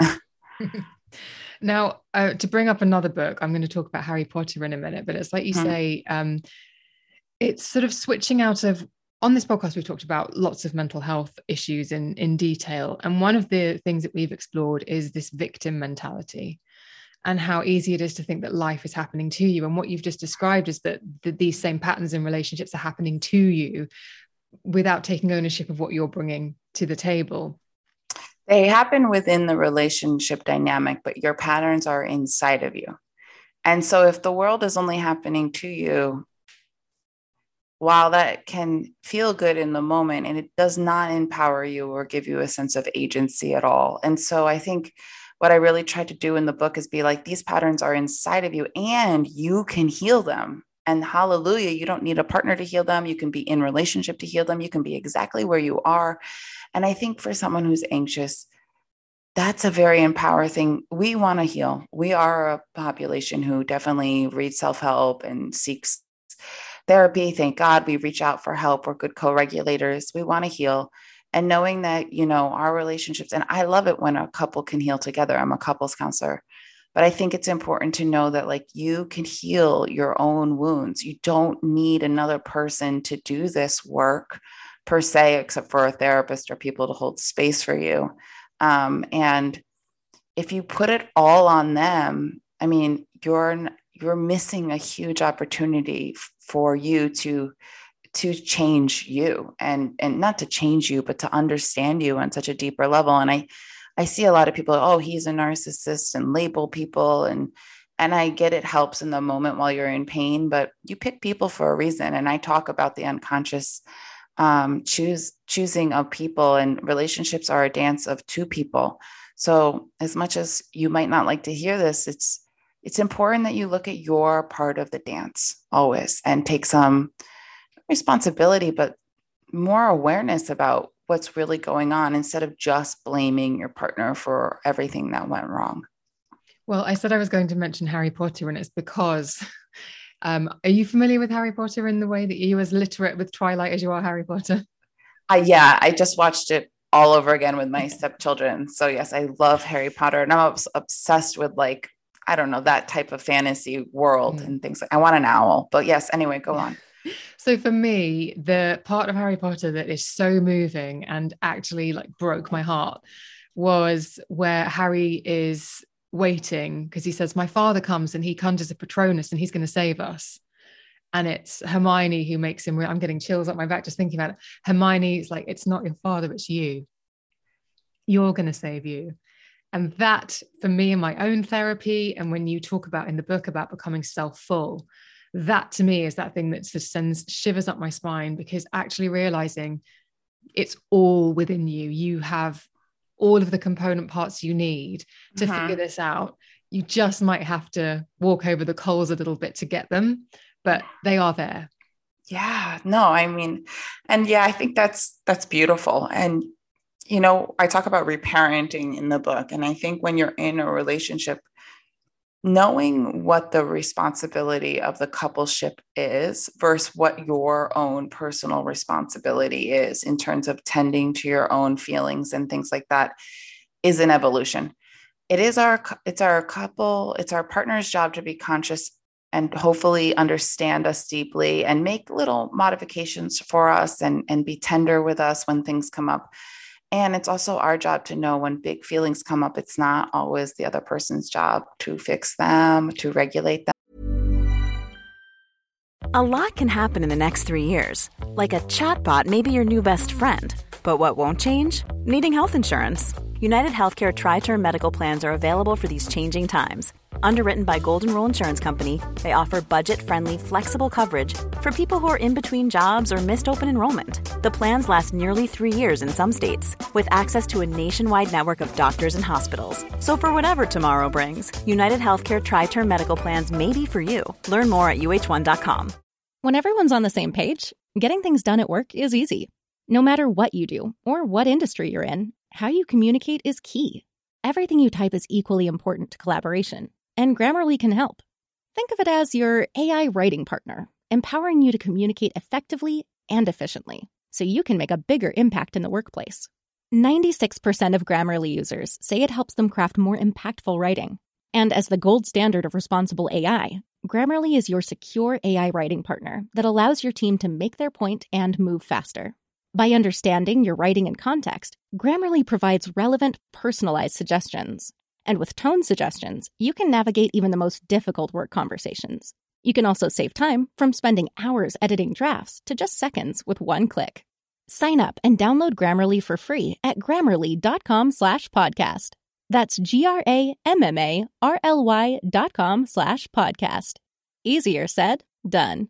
Now, to bring up another book, I'm going to talk about Harry Potter in a minute, but it's like you say, it's sort of switching out of, on this podcast, we've talked about lots of mental health issues in detail. And one of the things that we've explored is this victim mentality and how easy it is to think that life is happening to you. And what you've just described is that these same patterns in relationships are happening to you without taking ownership of what you're bringing to the table. They happen within the relationship dynamic, but your patterns are inside of you. And so if the world is only happening to you, while that can feel good in the moment, and it does not empower you or give you a sense of agency at all. And so I think what I really tried to do in the book is be like, these patterns are inside of you and you can heal them. And hallelujah, you don't need a partner to heal them. You can be in relationship to heal them. You can be exactly where you are. And I think for someone who's anxious, that's a very empowering thing. We want to heal. We are a population who definitely reads self-help and seeks therapy. Thank God we reach out for help. We're good co-regulators. We want to heal. And knowing that, our relationships, and I love it when a couple can heal together. I'm a couples counselor. But I think it's important to know that like you can heal your own wounds. You don't need another person to do this work per se, except for a therapist or people to hold space for you. And if you put it all on them, I mean, you're missing a huge opportunity for you to change you and not to change you, but to understand you on such a deeper level. And I see a lot of people, oh, he's a narcissist, and label people. And I get it helps in the moment while you're in pain, but you pick people for a reason. And I talk about the unconscious choosing of people, and relationships are a dance of two people. So as much as you might not like to hear this, it's important that you look at your part of the dance always and take some responsibility, but more awareness about what's really going on instead of just blaming your partner for everything that went wrong. Well, I said I was going to mention Harry Potter, and it's because are you familiar with Harry Potter in the way that you're as literate with Twilight as you are Harry Potter? Yeah, I just watched it all over again with my stepchildren. So yes, I love Harry Potter, and I'm obsessed with I don't know, that type of fantasy world and things. I want an owl, but yes, anyway, go on. So for me, the part of Harry Potter that is so moving and actually like broke my heart was where Harry is waiting because he says, my father comes and he conjures a Patronus and he's going to save us. And it's Hermione who makes him, I'm getting chills up my back just thinking about it. Hermione's like, it's not your father, it's you. You're going to save you. And that for me in my own therapy, and when you talk about in the book about becoming self-full, that to me is that thing that just sends shivers up my spine, because actually realizing it's all within you. You have all of the component parts you need to figure this out. You just might have to walk over the coals a little bit to get them, but they are there. Yeah, no, I mean, and yeah, I think that's beautiful. And, you know, I talk about reparenting in the book. And I think when you're in a relationship, knowing what the responsibility of the coupleship is versus what your own personal responsibility is in terms of tending to your own feelings and things like that is an evolution. It's our couple, it's our partner's job to be conscious and hopefully understand us deeply and make little modifications for us and be tender with us when things come up. And it's also our job to know when big feelings come up, it's not always the other person's job to fix them, to regulate them. A lot can happen in the next 3 years. Like a chatbot may be your new best friend. But what won't change? Needing health insurance. United Healthcare Tri-Term Medical Plans are available for these changing times. Underwritten by Golden Rule Insurance Company, they offer budget-friendly, flexible coverage for people who are in between jobs or missed open enrollment. The plans last nearly 3 years in some states, with access to a nationwide network of doctors and hospitals. So for whatever tomorrow brings, United Healthcare Tri-Term Medical Plans may be for you. Learn more at uh1.com. When everyone's on the same page, getting things done at work is easy. No matter what you do or what industry you're in, how you communicate is key. Everything you type is equally important to collaboration, and Grammarly can help. Think of it as your AI writing partner, empowering you to communicate effectively and efficiently, so you can make a bigger impact in the workplace. 96% of Grammarly users say it helps them craft more impactful writing. And as the gold standard of responsible AI, Grammarly is your secure AI writing partner that allows your team to make their point and move faster. By understanding your writing and context, Grammarly provides relevant, personalized suggestions. And with tone suggestions, you can navigate even the most difficult work conversations. You can also save time from spending hours editing drafts to just seconds with one click. Sign up and download Grammarly for free at grammarly.com/podcast. That's GRAMMARLY.com/podcast. Easier said, done.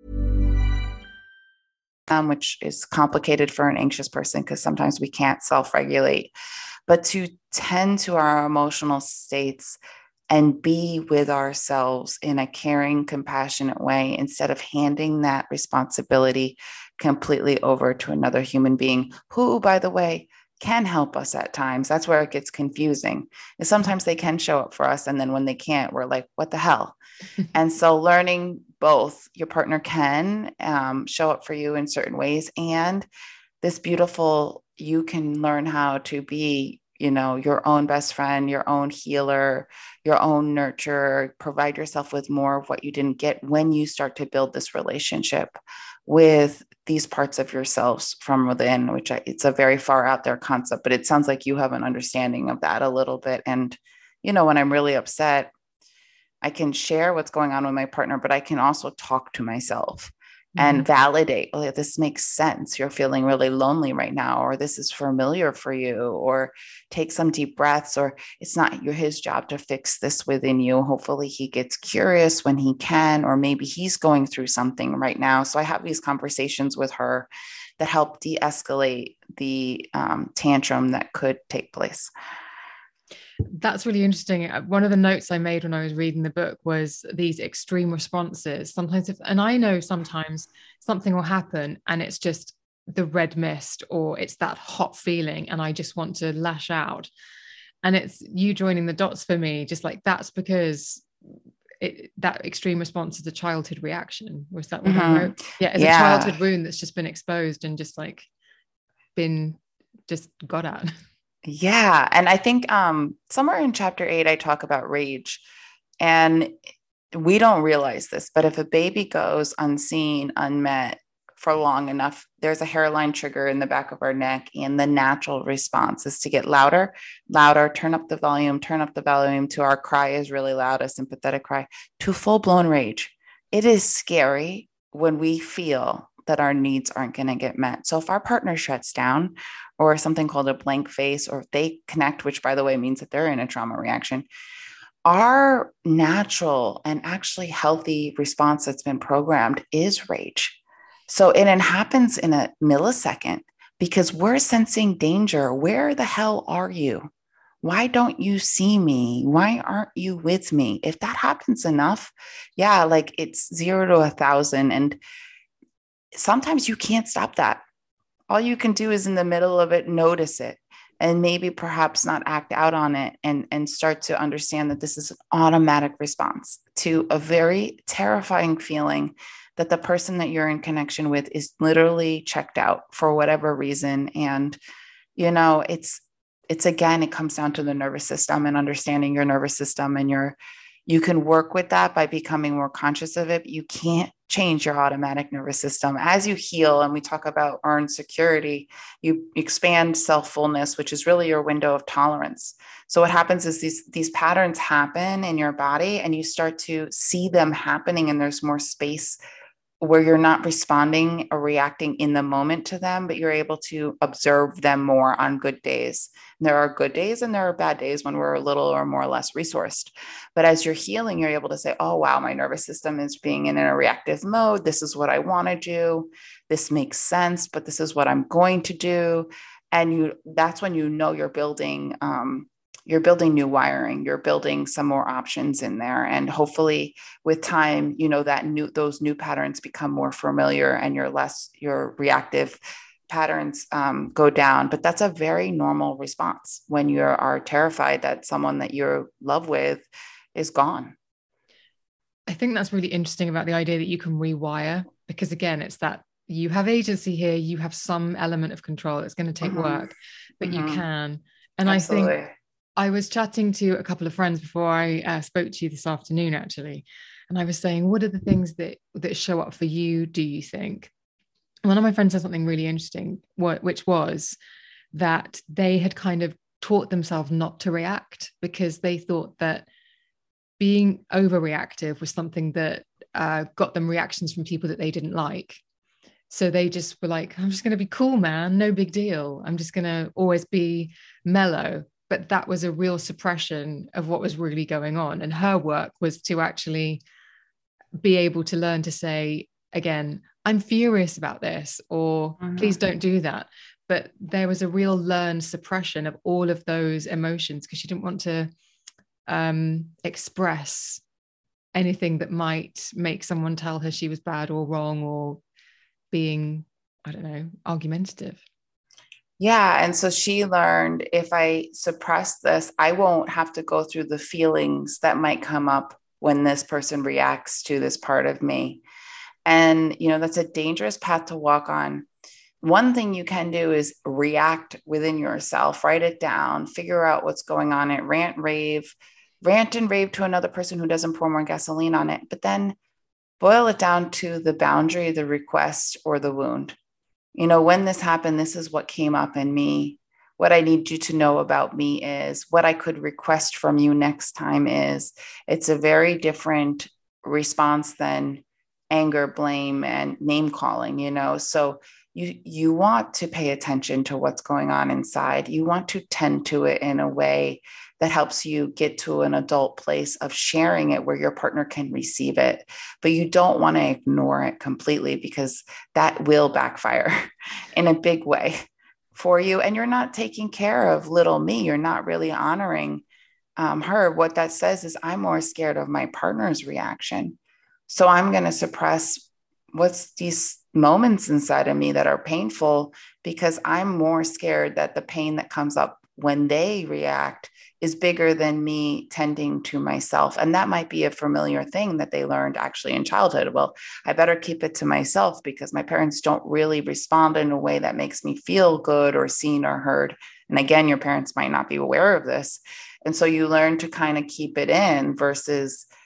Which is complicated for an anxious person because sometimes we can't self-regulate, but to tend to our emotional states and be with ourselves in a caring, compassionate way instead of handing that responsibility completely over to another human being who, by the way, can help us at times. That's where it gets confusing. And sometimes they can show up for us. And then when they can't, we're like, what the hell? And so learning both, your partner can show up for you in certain ways. And this beautiful, you can learn how to be, you know, your own best friend, your own healer, your own nurturer, provide yourself with more of what you didn't get when you start to build this relationship with these parts of yourselves from within, which it's a very far out there concept, but it sounds like you have an understanding of that a little bit. And, you know, when I'm really upset, I can share what's going on with my partner, but I can also talk to myself and validate, oh, this makes sense. You're feeling really lonely right now, or this is familiar for you, or take some deep breaths, or it's not his job to fix this within you. Hopefully he gets curious when he can, or maybe he's going through something right now. So I have these conversations with her that help de-escalate the tantrum that could take place. That's really interesting. One of the notes I made when I was reading the book was these extreme responses. Sometimes, and I know sometimes something will happen and it's just the red mist, or it's that hot feeling and I just want to lash out. And it's you joining the dots for me, just like that's because that extreme response is a childhood reaction. Was that what I wrote? Yeah, it's a childhood wound that's just been exposed and just like been just got at. Yeah. And I think somewhere in chapter 8, I talk about rage. And we don't realize this, but if a baby goes unseen, unmet for long enough, there's a hairline trigger in the back of our neck. And the natural response is to get louder, louder, turn up the volume to our cry is really loud, a sympathetic cry, to full blown rage. It is scary when we feel that our needs aren't going to get met. So if our partner shuts down or something called a blank face, or if they connect, which by the way means that they're in a trauma reaction, our natural and actually healthy response that's been programmed is rage. So and it happens in a millisecond because we're sensing danger. Where the hell are you? Why don't you see me? Why aren't you with me? If that happens enough, yeah, like it's 0 to 1,000. And sometimes you can't stop that. All you can do is in the middle of it, notice it, and maybe perhaps not act out on it and start to understand that this is an automatic response to a very terrifying feeling that the person that you're in connection with is literally checked out for whatever reason. And, it's again, it comes down to the nervous system and understanding your nervous system, and you can work with that by becoming more conscious of it. But you can't change your automatic nervous system. As you heal, and we talk about earned security, you expand self-fullness, which is really your window of tolerance. So what happens is these patterns happen in your body, and you start to see them happening, and there's more space where you're not responding or reacting in the moment to them, but you're able to observe them more on good days. And there are good days and there are bad days when we're a little or more or less resourced. But as you're healing, you're able to say, oh, wow, my nervous system is being in a reactive mode. This is what I want to do. This makes sense, but this is what I'm going to do. And that's when you're building new wiring, you're building some more options in there. And hopefully with time, those new patterns become more familiar, and your reactive patterns go down. But that's a very normal response when you are terrified that someone that you're love with is gone. I think that's really interesting about the idea that you can rewire, because again, it's that you have agency here, you have some element of control. It's going to take work, but you can. And Absolutely. I think I was chatting to a couple of friends before I spoke to you this afternoon, actually. And I was saying, what are the things that show up for you, do you think? One of my friends said something really interesting, which was that they had kind of taught themselves not to react because they thought that being overreactive was something that got them reactions from people that they didn't like. So they just were like, I'm just going to be cool, man. No big deal. I'm just going to always be mellow. But that was a real suppression of what was really going on. And her work was to actually be able to learn to say, again, I'm furious about this, or please don't do that. But there was a real learned suppression of all of those emotions because she didn't want to express anything that might make someone tell her she was bad or wrong or being, I don't know, argumentative. Yeah. And so she learned, if I suppress this, I won't have to go through the feelings that might come up when this person reacts to this part of me. And, that's a dangerous path to walk on. One thing you can do is react within yourself, write it down, figure out what's going on, rant and rave to another person who doesn't pour more gasoline on it, but then boil it down to the boundary, the request, or the wound. When this happened, this is what came up in me. What I need you to know about me is what I could request from you next time is. It's a very different response than anger, blame, and name calling, So you want to pay attention to what's going on inside. You want to tend to it in a way that helps you get to an adult place of sharing it where your partner can receive it. But you don't want to ignore it completely because that will backfire in a big way for you. And you're not taking care of little me. You're not really honoring her. What that says is I'm more scared of my partner's reaction. So I'm going to suppress what's these moments inside of me that are painful because I'm more scared that the pain that comes up when they react is bigger than me tending to myself. And that might be a familiar thing that they learned actually in childhood. Well, I better keep it to myself because my parents don't really respond in a way that makes me feel good or seen or heard. And again, your parents might not be aware of this. And so you learn to kind of keep it in versus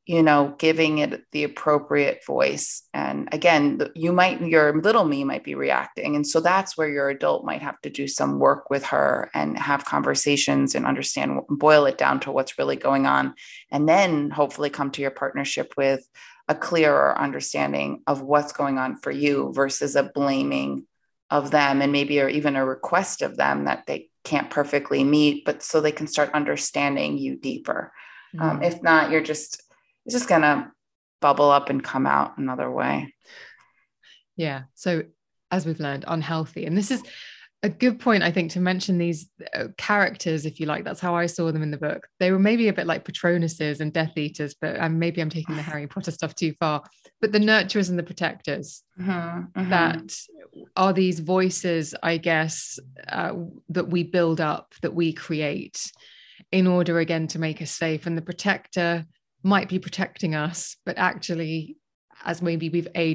giving it the appropriate voice. And again, your little me might be reacting. And so that's where your adult might have to do some work with her and have conversations and understand, boil it down to what's really going on. And then hopefully come to your partnership with a clearer understanding of what's going on for you versus a blaming of them, and maybe or even a request of them that they can't perfectly meet, but so they can start understanding you deeper. If not, it's just going to bubble up and come out another way. Yeah. So as we've learned, unhealthy. And this is a good point, I think, to mention these characters, if you like. That's how I saw them in the book. They were maybe a bit like Patronuses and Death Eaters, but maybe I'm taking the Harry Potter stuff too far. But the nurturers and the protectors, that are these voices, I guess, that we build up, that we create in order, again, to make us safe. And the protector might be protecting us, but actually, as maybe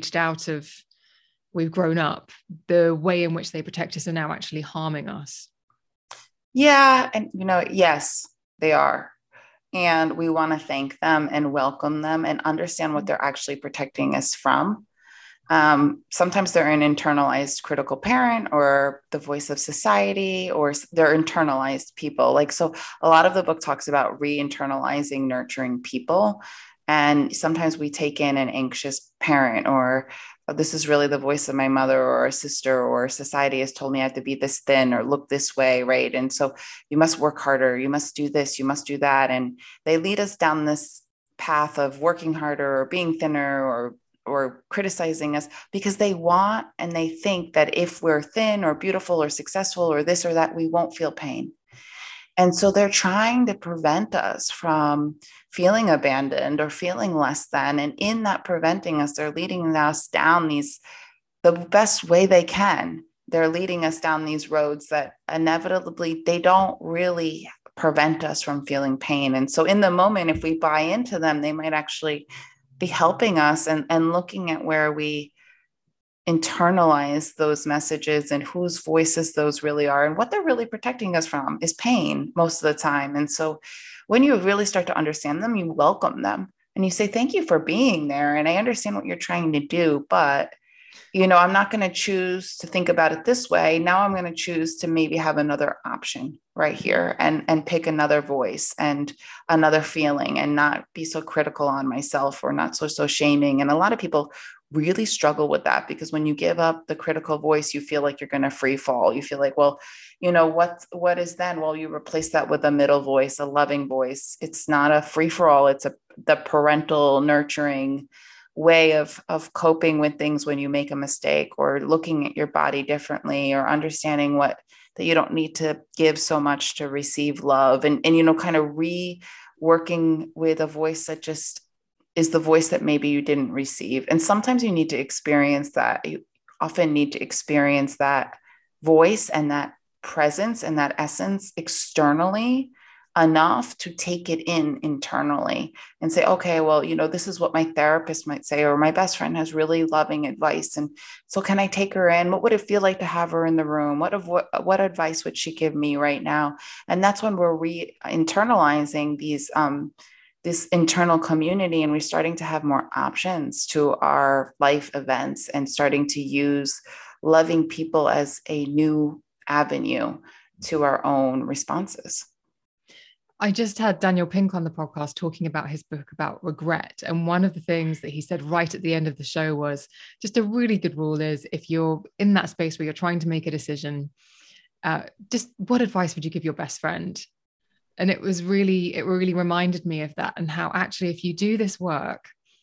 we've grown up, the way in which they protect us are now actually harming us. Yeah. And, yes, they are. And we want to thank them and welcome them and understand what they're actually protecting us from. Sometimes they're an internalized critical parent or the voice of society, or they're internalized people. So a lot of the book talks about re-internalizing nurturing people. And sometimes we take in an anxious parent, or this is really the voice of my mother or a sister, or society has told me I have to be this thin or look this way. Right. And so you must work harder. You must do this, you must do that. And they lead us down this path of working harder or being thinner or criticizing us because they want and they think that if we're thin or beautiful or successful or this or that, we won't feel pain. And so they're trying to prevent us from feeling abandoned or feeling less than. And in that preventing us, they're leading us down the best way they can. They're leading us down these roads that inevitably they don't really prevent us from feeling pain. And so in the moment, if we buy into them, they might actually be helping us and looking at where we internalize those messages and whose voices those really are. And what they're really protecting us from is pain most of the time. And so when you really start to understand them, you welcome them and you say, thank you for being there. And I understand what you're trying to do, but I'm not going to choose to think about it this way. Now I'm going to choose to maybe have another option right here and pick another voice and another feeling and not be so critical on myself or not so shaming. And a lot of people really struggle with that because when you give up the critical voice, you feel like you're going to free fall. You feel like, well, what is then? Well, you replace that with a middle voice, a loving voice. It's not a free for all. It's the parental nurturing way of coping with things when you make a mistake, or looking at your body differently, or understanding that you don't need to give so much to receive love, and kind of reworking with a voice that just is the voice that maybe you didn't receive. And sometimes you need to experience that. You often need to experience that voice and that presence and that essence externally enough to take it in internally and say, okay, well, this is what my therapist might say, or my best friend has really loving advice. And so can I take her in? What would it feel like to have her in the room? What advice would she give me right now? And that's when we're internalizing this internal community, and we're starting to have more options to our life events and starting to use loving people as a new avenue to our own responses. I just had Daniel Pink on the podcast talking about his book about regret. And one of the things that he said right at the end of the show was just a really good rule is, if you're in that space where you're trying to make a decision, just what advice would you give your best friend? And it really reminded me of that, and how actually, if you do this work,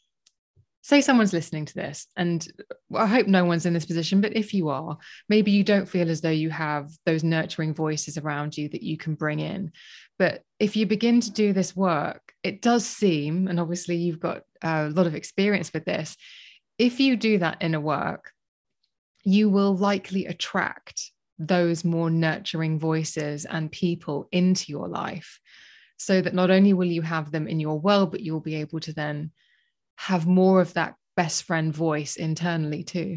say someone's listening to this, and I hope no one's in this position, but if you are, maybe you don't feel as though you have those nurturing voices around you that you can bring in. But if you begin to do this work, it does seem, and obviously you've got a lot of experience with this, if you do that inner work, you will likely attract those more nurturing voices and people into your life, so that not only will you have them in your world, but you'll be able to then have more of that best friend voice internally too.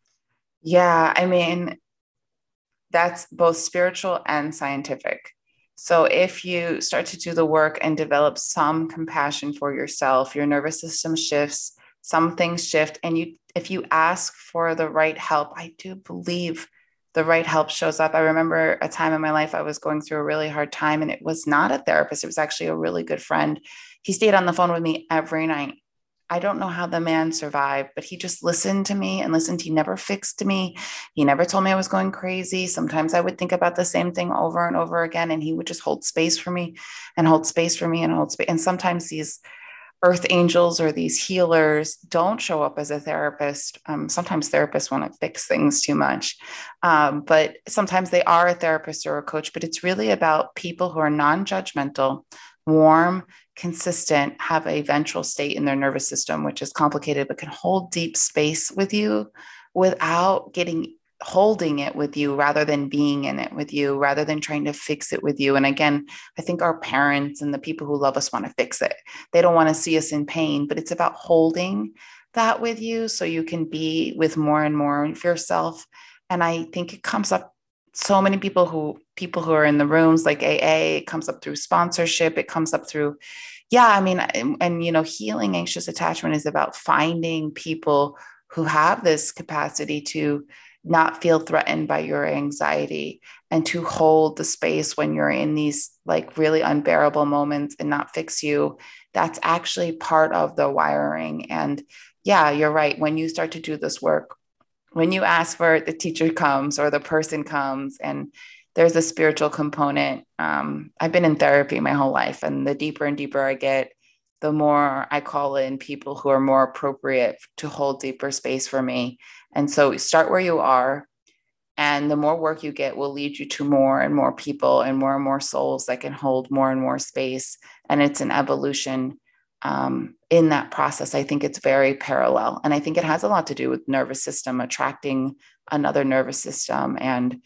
Yeah. I mean, that's both spiritual and scientific. So if you start to do the work and develop some compassion for yourself, your nervous system shifts, some things shift. And if you ask for the right help, I do believe the right help shows up. I remember a time in my life I was going through a really hard time, and it was not a therapist. It was actually a really good friend. He stayed on the phone with me every night. I don't know how the man survived, but he just listened to me and listened. He never fixed me. He never told me I was going crazy. Sometimes I would think about the same thing over and over again, and he would just hold space for me and hold space for me and hold space. And sometimes these earth angels or these healers don't show up as a therapist. Sometimes therapists want to fix things too much, but sometimes they are a therapist or a coach. But it's really about people who are non-judgmental, warm, consistent, have a ventral state in their nervous system, which is complicated, but can hold deep space with you without holding it with you rather than being in it with you, rather than trying to fix it with you. And again, I think our parents and the people who love us want to fix it. They don't want to see us in pain, but it's about holding that with you so you can be with more and more of yourself. And I think it comes up so many people who are in the rooms like AA, it comes up through sponsorship. It comes up through, healing anxious attachment is about finding people who have this capacity to not feel threatened by your anxiety and to hold the space when you're in these like really unbearable moments and not fix you. That's actually part of the wiring. And yeah, you're right. When you start to do this work, when you ask for it, the teacher comes or the person comes, and there's a spiritual component. I've been in therapy my whole life, and the deeper and deeper I get, the more I call in people who are more appropriate to hold deeper space for me. And so start where you are, and the more work you get will lead you to more and more people and more souls that can hold more and more space. And it's an evolution in that process. I think it's very parallel. And I think it has a lot to do with nervous system attracting another nervous system. And,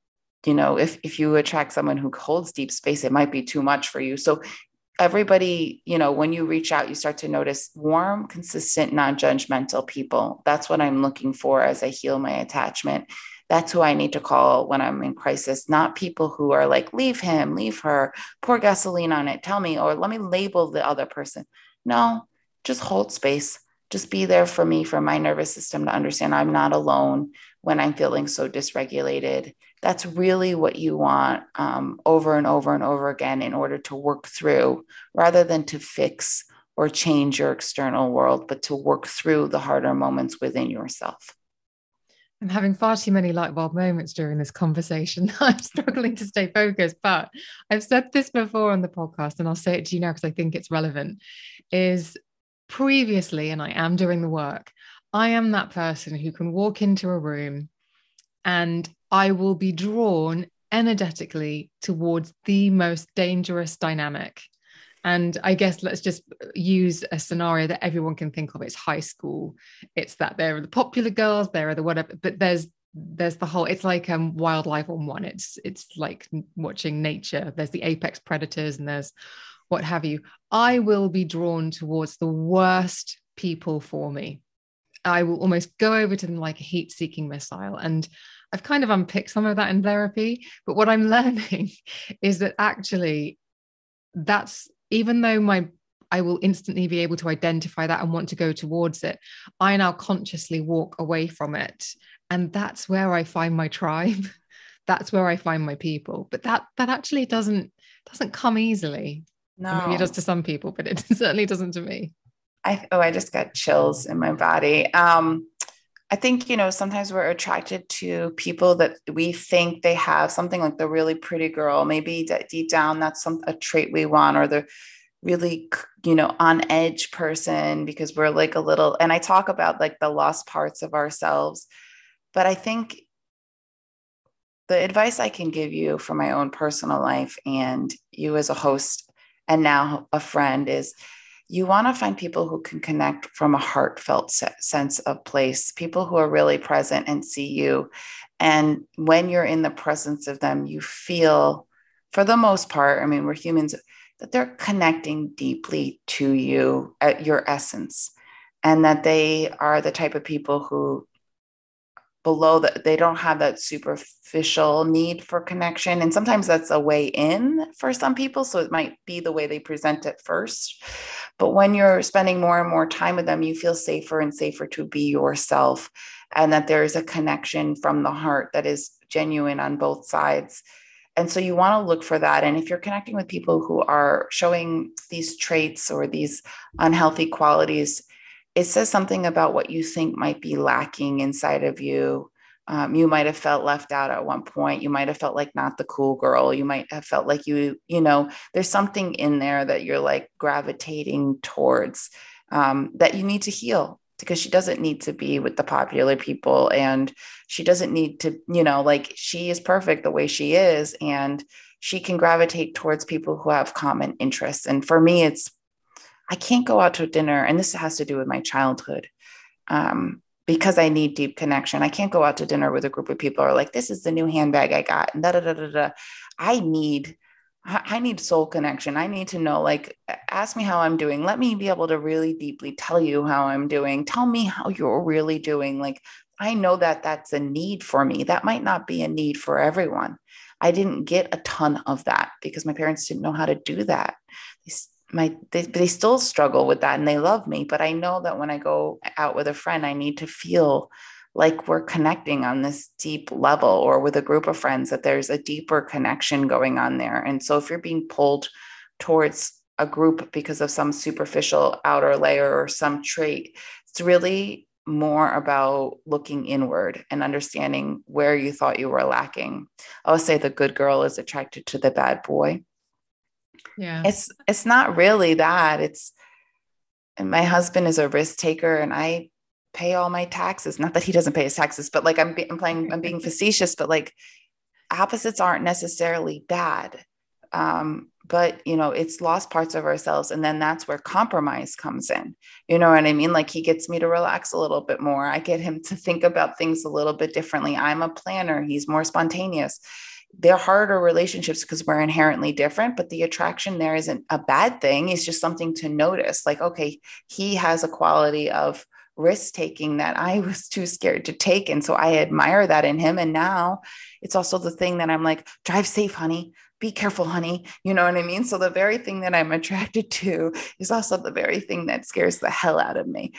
if you attract someone who holds deep space, it might be too much for you. So everybody, when you reach out, you start to notice warm, consistent, non-judgmental people. That's what I'm looking for as I heal my attachment. That's who I need to call when I'm in crisis, not people who are like, leave him, leave her, pour gasoline on it, tell me, or let me label the other person. No, just hold space. Just be there for me, for my nervous system to understand I'm not alone when I'm feeling so dysregulated. That's really what you want over and over and over again in order to work through, rather than to fix or change your external world, but to work through the harder moments within yourself. I'm having far too many light bulb moments during this conversation. I'm struggling to stay focused, but I've said this before on the podcast, and I'll say it to you now because I think it's relevant, is previously, and I am doing the work, I am that person who can walk into a room and I will be drawn energetically towards the most dangerous dynamic. And I guess let's just use a scenario that everyone can think of. It's high school. It's that there are the popular girls, there are the whatever, but there's the whole, it's like wildlife on one. It's like watching nature. There's the apex predators and there's what have you. I will be drawn towards the worst people for me. I will almost go over to them like a heat-seeking missile. And I've kind of unpicked some of that in therapy. But what I'm learning is that actually that's, even though I will instantly be able to identify that and want to go towards it, I now consciously walk away from it. And that's where I find my tribe. That's where I find my people. But that actually doesn't come easily. No. Maybe it does to some people, but it certainly doesn't to me. I just got chills in my body. I think, sometimes we're attracted to people that we think they have something, like the really pretty girl. Maybe deep down, that's a trait we want, or the really, on edge person, because we're like a little, and I talk about like the lost parts of ourselves. But I think the advice I can give you from my own personal life and you as a host and now a friend is, you want to find people who can connect from a heartfelt sense of place, people who are really present and see you. And when you're in the presence of them, you feel, for the most part, we're humans, that they're connecting deeply to you at your essence, and that they are the type of people who below that. They don't have that superficial need for connection. And sometimes that's a way in for some people. So it might be the way they present it first. But when you're spending more and more time with them, you feel safer and safer to be yourself, and that there is a connection from the heart that is genuine on both sides. And so you want to look for that. And if you're connecting with people who are showing these traits or these unhealthy qualities, it says something about what you think might be lacking inside of you. You might have felt left out at one point. You might have felt like not the cool girl. You might have felt like there's something in there that you're like gravitating towards, that you need to heal, because she doesn't need to be with the popular people, and she doesn't need to, she is perfect the way she is, and she can gravitate towards people who have common interests. And for me, I can't go out to dinner, and this has to do with my childhood, because I need deep connection. I can't go out to dinner with a group of people who are like, this is the new handbag I got, and da da da da da. I need soul connection. I need to know, like, ask me how I'm doing. Let me be able to really deeply tell you how I'm doing. Tell me how you're really doing. Like, I know that that's a need for me. That might not be a need for everyone. I didn't get a ton of that because my parents didn't know how to do that. They still struggle with that, and they love me. But I know that when I go out with a friend, I need to feel like we're connecting on this deep level, or with a group of friends, that there's a deeper connection going on there. And so if you're being pulled towards a group because of some superficial outer layer or some trait, it's really more about looking inward and understanding where you thought you were lacking. I would say the good girl is attracted to the bad boy. Yeah. It's not really that. And my husband is a risk taker, and I pay all my taxes. Not that he doesn't pay his taxes, but like I'm being facetious, but like opposites aren't necessarily bad. But it's lost parts of ourselves. And then that's where compromise comes in. You know what I mean? Like, he gets me to relax a little bit more. I get him to think about things a little bit differently. I'm a planner. He's more spontaneous. They're harder relationships because we're inherently different, but the attraction there isn't a bad thing. It's just something to notice. Like, okay, he has a quality of risk taking that I was too scared to take. And so I admire that in him. And now it's also the thing that I'm like, drive safe, honey. Be careful, honey. You know what I mean? So the very thing that I'm attracted to is also the very thing that scares the hell out of me.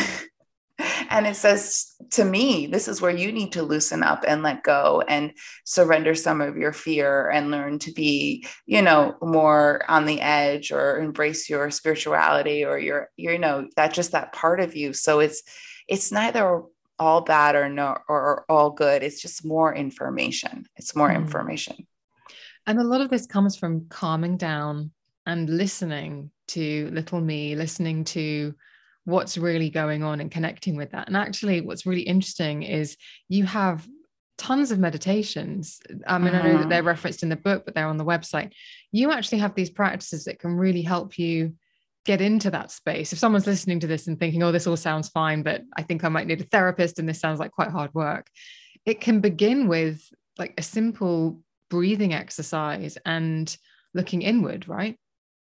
And it says to me, this is where you need to loosen up and let go and surrender some of your fear and learn to be, more on the edge, or embrace your spirituality, or that part of you. So it's neither all bad or all good. It's just more information. It's more information. And a lot of this comes from calming down and listening to little me, listening to what's really going on and connecting with that. And actually, what's really interesting is you have tons of meditations. I mean, I know that they're referenced in the book, but they're on the website. You actually have these practices that can really help you get into that space. If someone's listening to this and thinking, oh, this all sounds fine, but I think I might need a therapist and this sounds like quite hard work, it can begin with like a simple breathing exercise and looking inward, right?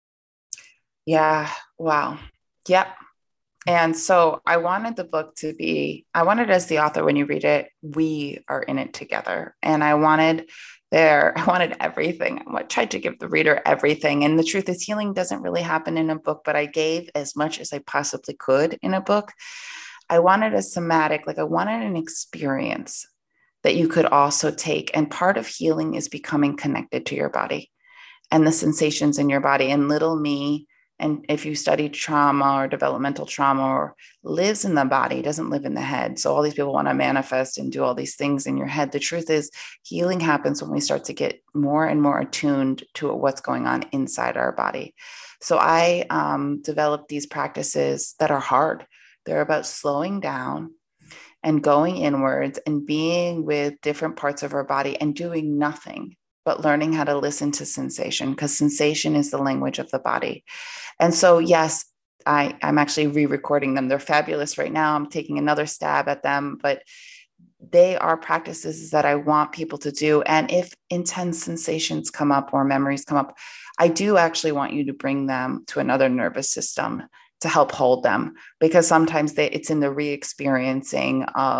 Yeah. Wow. Yep. And so I wanted as the author, when you read it, we are in it together. And I wanted everything. I tried to give the reader everything. And the truth is, healing doesn't really happen in a book, but I gave as much as I possibly could in a book. I wanted a somatic, like I wanted an experience that you could also take. And part of healing is becoming connected to your body and the sensations in your body. And little me, and if you study trauma or developmental trauma, or lives in the body, doesn't live in the head. So all these people want to manifest and do all these things in your head. The truth is, healing happens when we start to get more and more attuned to what's going on inside our body. So I developed these practices that are hard. They're about slowing down and going inwards and being with different parts of our body and doing nothing but learning how to listen to sensation, because sensation is the language of the body. And so, yes, I'm actually re-recording them. They're fabulous right now. I'm taking another stab at them, but they are practices that I want people to do. And if intense sensations come up or memories come up, I do actually want you to bring them to another nervous system to help hold them, because sometimes it's in the re-experiencing of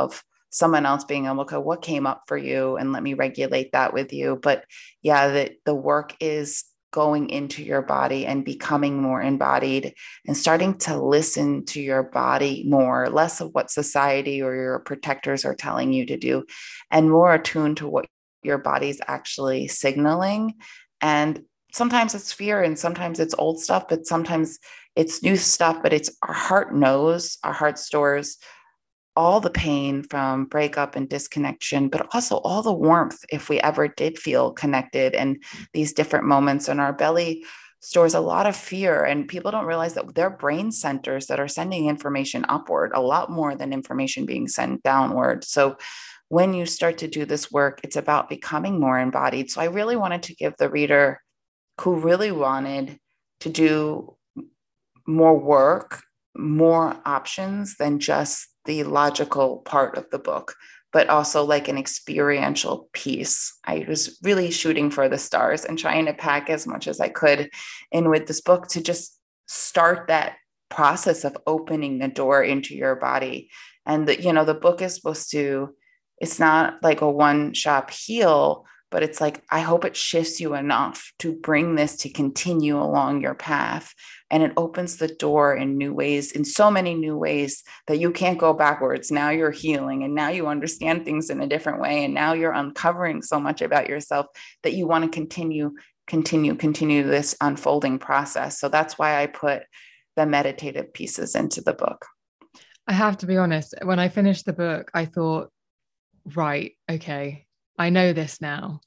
someone else being able to, what came up for you, and let me regulate that with you. But yeah, the work is going into your body and becoming more embodied and starting to listen to your body more, less of what society or your protectors are telling you to do, and more attuned to what your body's actually signaling. And sometimes it's fear and sometimes it's old stuff, but sometimes it's new stuff. But it's our heart knows, our heart stores all the pain from breakup and disconnection, but also all the warmth if we ever did feel connected. And these different moments in our belly stores a lot of fear, and people don't realize that they're brain centers that are sending information upward a lot more than information being sent downward. So when you start to do this work, it's about becoming more embodied. So I really wanted to give the reader who really wanted to do more work, more options than just the logical part of the book, but also like an experiential piece. I was really shooting for the stars and trying to pack as much as I could in with this book to just start that process of opening the door into your body. And the book is supposed to, it's not like a one-shop heal, but it's like, I hope it shifts you enough to bring this to continue along your path. And it opens the door in new ways, in so many new ways that you can't go backwards. Now you're healing, and now you understand things in a different way. And now you're uncovering so much about yourself that you want to continue this unfolding process. So that's why I put the meditative pieces into the book. I have to be honest, when I finished the book, I thought, right, okay, I know this now.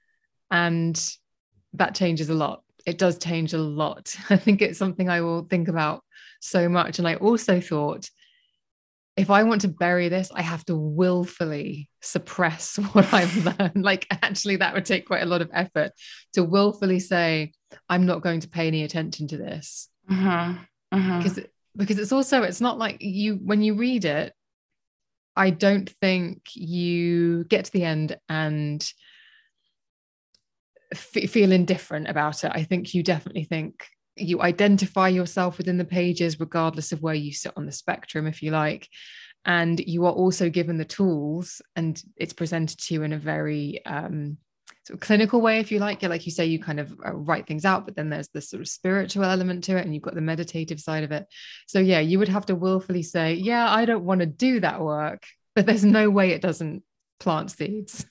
And that changes a lot. It does change a lot. I think it's something I will think about so much. And I also thought, if I want to bury this, I have to willfully suppress what I've learned. Like, actually, that would take quite a lot of effort to willfully say, I'm not going to pay any attention to this. Mm-hmm. Mm-hmm. Because it's not like when you read it, I don't think you get to the end and feel indifferent about it. I think you definitely think you identify yourself within the pages, regardless of where you sit on the spectrum, if you like. And you are also given the tools, and it's presented to you in a very sort of clinical way, if you like. Yeah, like you say, you kind of write things out, but then there's this sort of spiritual element to it, and you've got the meditative side of it. So yeah, you would have to willfully say, yeah, I don't want to do that work, but there's no way it doesn't plant seeds.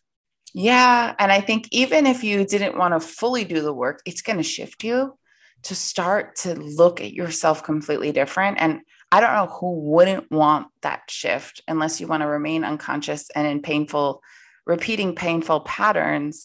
Yeah. And I think even if you didn't want to fully do the work, it's going to shift you to start to look at yourself completely different. And I don't know who wouldn't want that shift, unless you want to remain unconscious and in repeating painful patterns.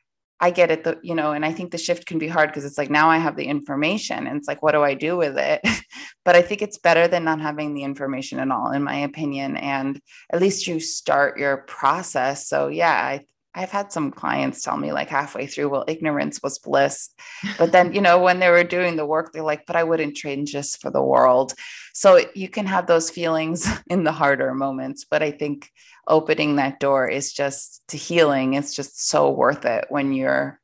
I get it, and I think the shift can be hard because it's like, now I have the information and it's like, what do I do with it? But I think it's better than not having the information at all, in my opinion. And at least you start your process. So yeah, I've had some clients tell me like halfway through, well, ignorance was bliss. But then, when they were doing the work, they're like, but I wouldn't change this for the world. So you can have those feelings in the harder moments. But I think opening that door is just to healing. It's just so worth it when you're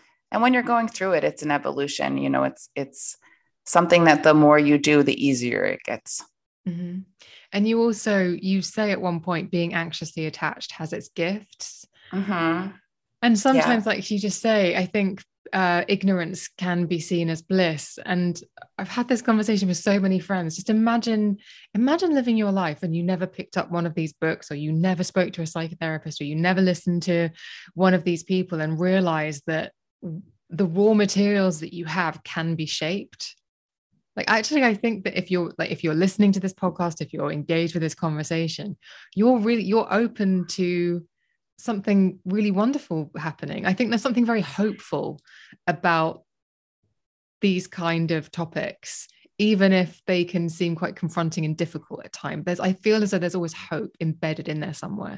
going through it. It's an evolution, it's something that the more you do, the easier it gets. Mm-hmm. And you say at one point, being anxiously attached has its gifts. Mm-hmm. And sometimes, like you just say, I think ignorance can be seen as bliss. And I've had this conversation with so many friends. Just imagine living your life and you never picked up one of these books, or you never spoke to a psychotherapist, or you never listened to one of these people, and realize that the raw materials that you have can be shaped. Like, actually, I think that if you're listening to this podcast, if you're engaged with this conversation, you're open to something really wonderful happening. I think there's something very hopeful about these kind of topics, even if they can seem quite confronting and difficult at times. I feel as though there's always hope embedded in there somewhere.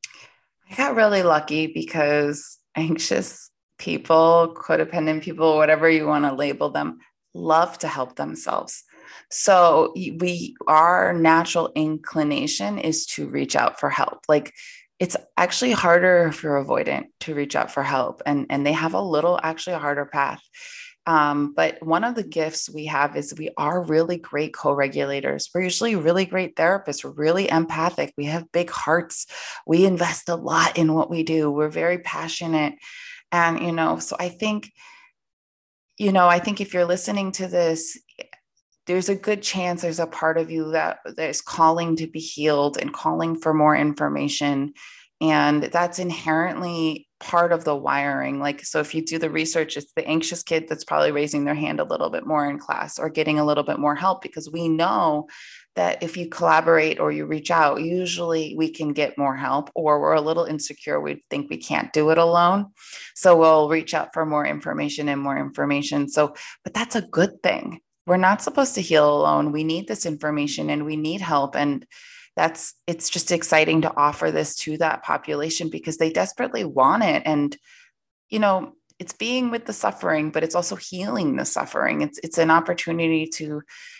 I got really lucky because anxious people, codependent people, whatever you want to label them, love to help themselves. So our natural inclination is to reach out for help. Like, it's actually harder if you're avoidant to reach out for help, and they have a harder path. But one of the gifts we have is we are really great co-regulators. We're usually really great therapists. We're really empathic. We have big hearts. We invest a lot in what we do. We're very passionate. And, so I think if you're listening to this, there's a good chance there's a part of you that is calling to be healed and calling for more information. And that's inherently part of the wiring. Like, so if you do the research, it's the anxious kid that's probably raising their hand a little bit more in class or getting a little bit more help, because we know that if you collaborate or you reach out, usually we can get more help, or we're a little insecure. We think we can't do it alone. So we'll reach out for more information and more information. So, but that's a good thing. We're not supposed to heal alone. We need this information and we need help. And it's just exciting to offer this to that population because they desperately want it. And, it's being with the suffering, but it's also healing the suffering. It's an opportunity to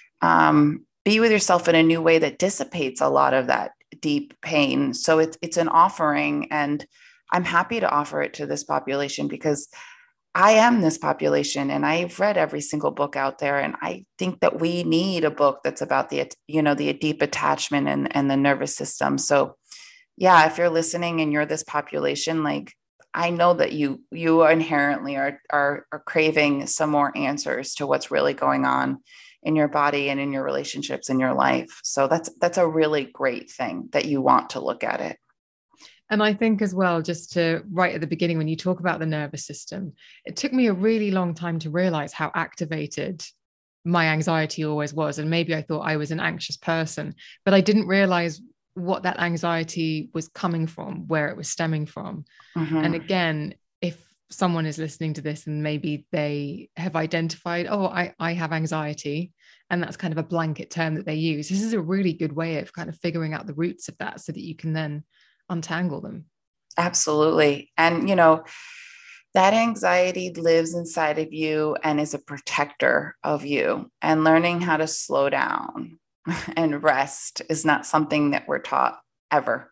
be with yourself in a new way that dissipates a lot of that deep pain. So it's an offering, and I'm happy to offer it to this population because I am this population and I've read every single book out there. And I think that we need a book that's about the deep attachment and the nervous system. So yeah, if you're listening and you're this population, like, I know that you inherently are craving some more answers to what's really going on in your body and in your relationships in your life. So that's a really great thing that you want to look at it. And I think as well, just to right at the beginning, when you talk about the nervous system, it took me a really long time to realize how activated my anxiety always was. And maybe I thought I was an anxious person, but I didn't realize what that anxiety was coming from, where it was stemming from. Mm-hmm. And again, if someone is listening to this and maybe they have identified, I have anxiety, and that's kind of a blanket term that they use, this is a really good way of kind of figuring out the roots of that so that you can then untangle them. Absolutely. And, that anxiety lives inside of you and is a protector of you, and learning how to slow down and rest is not something that we're taught ever.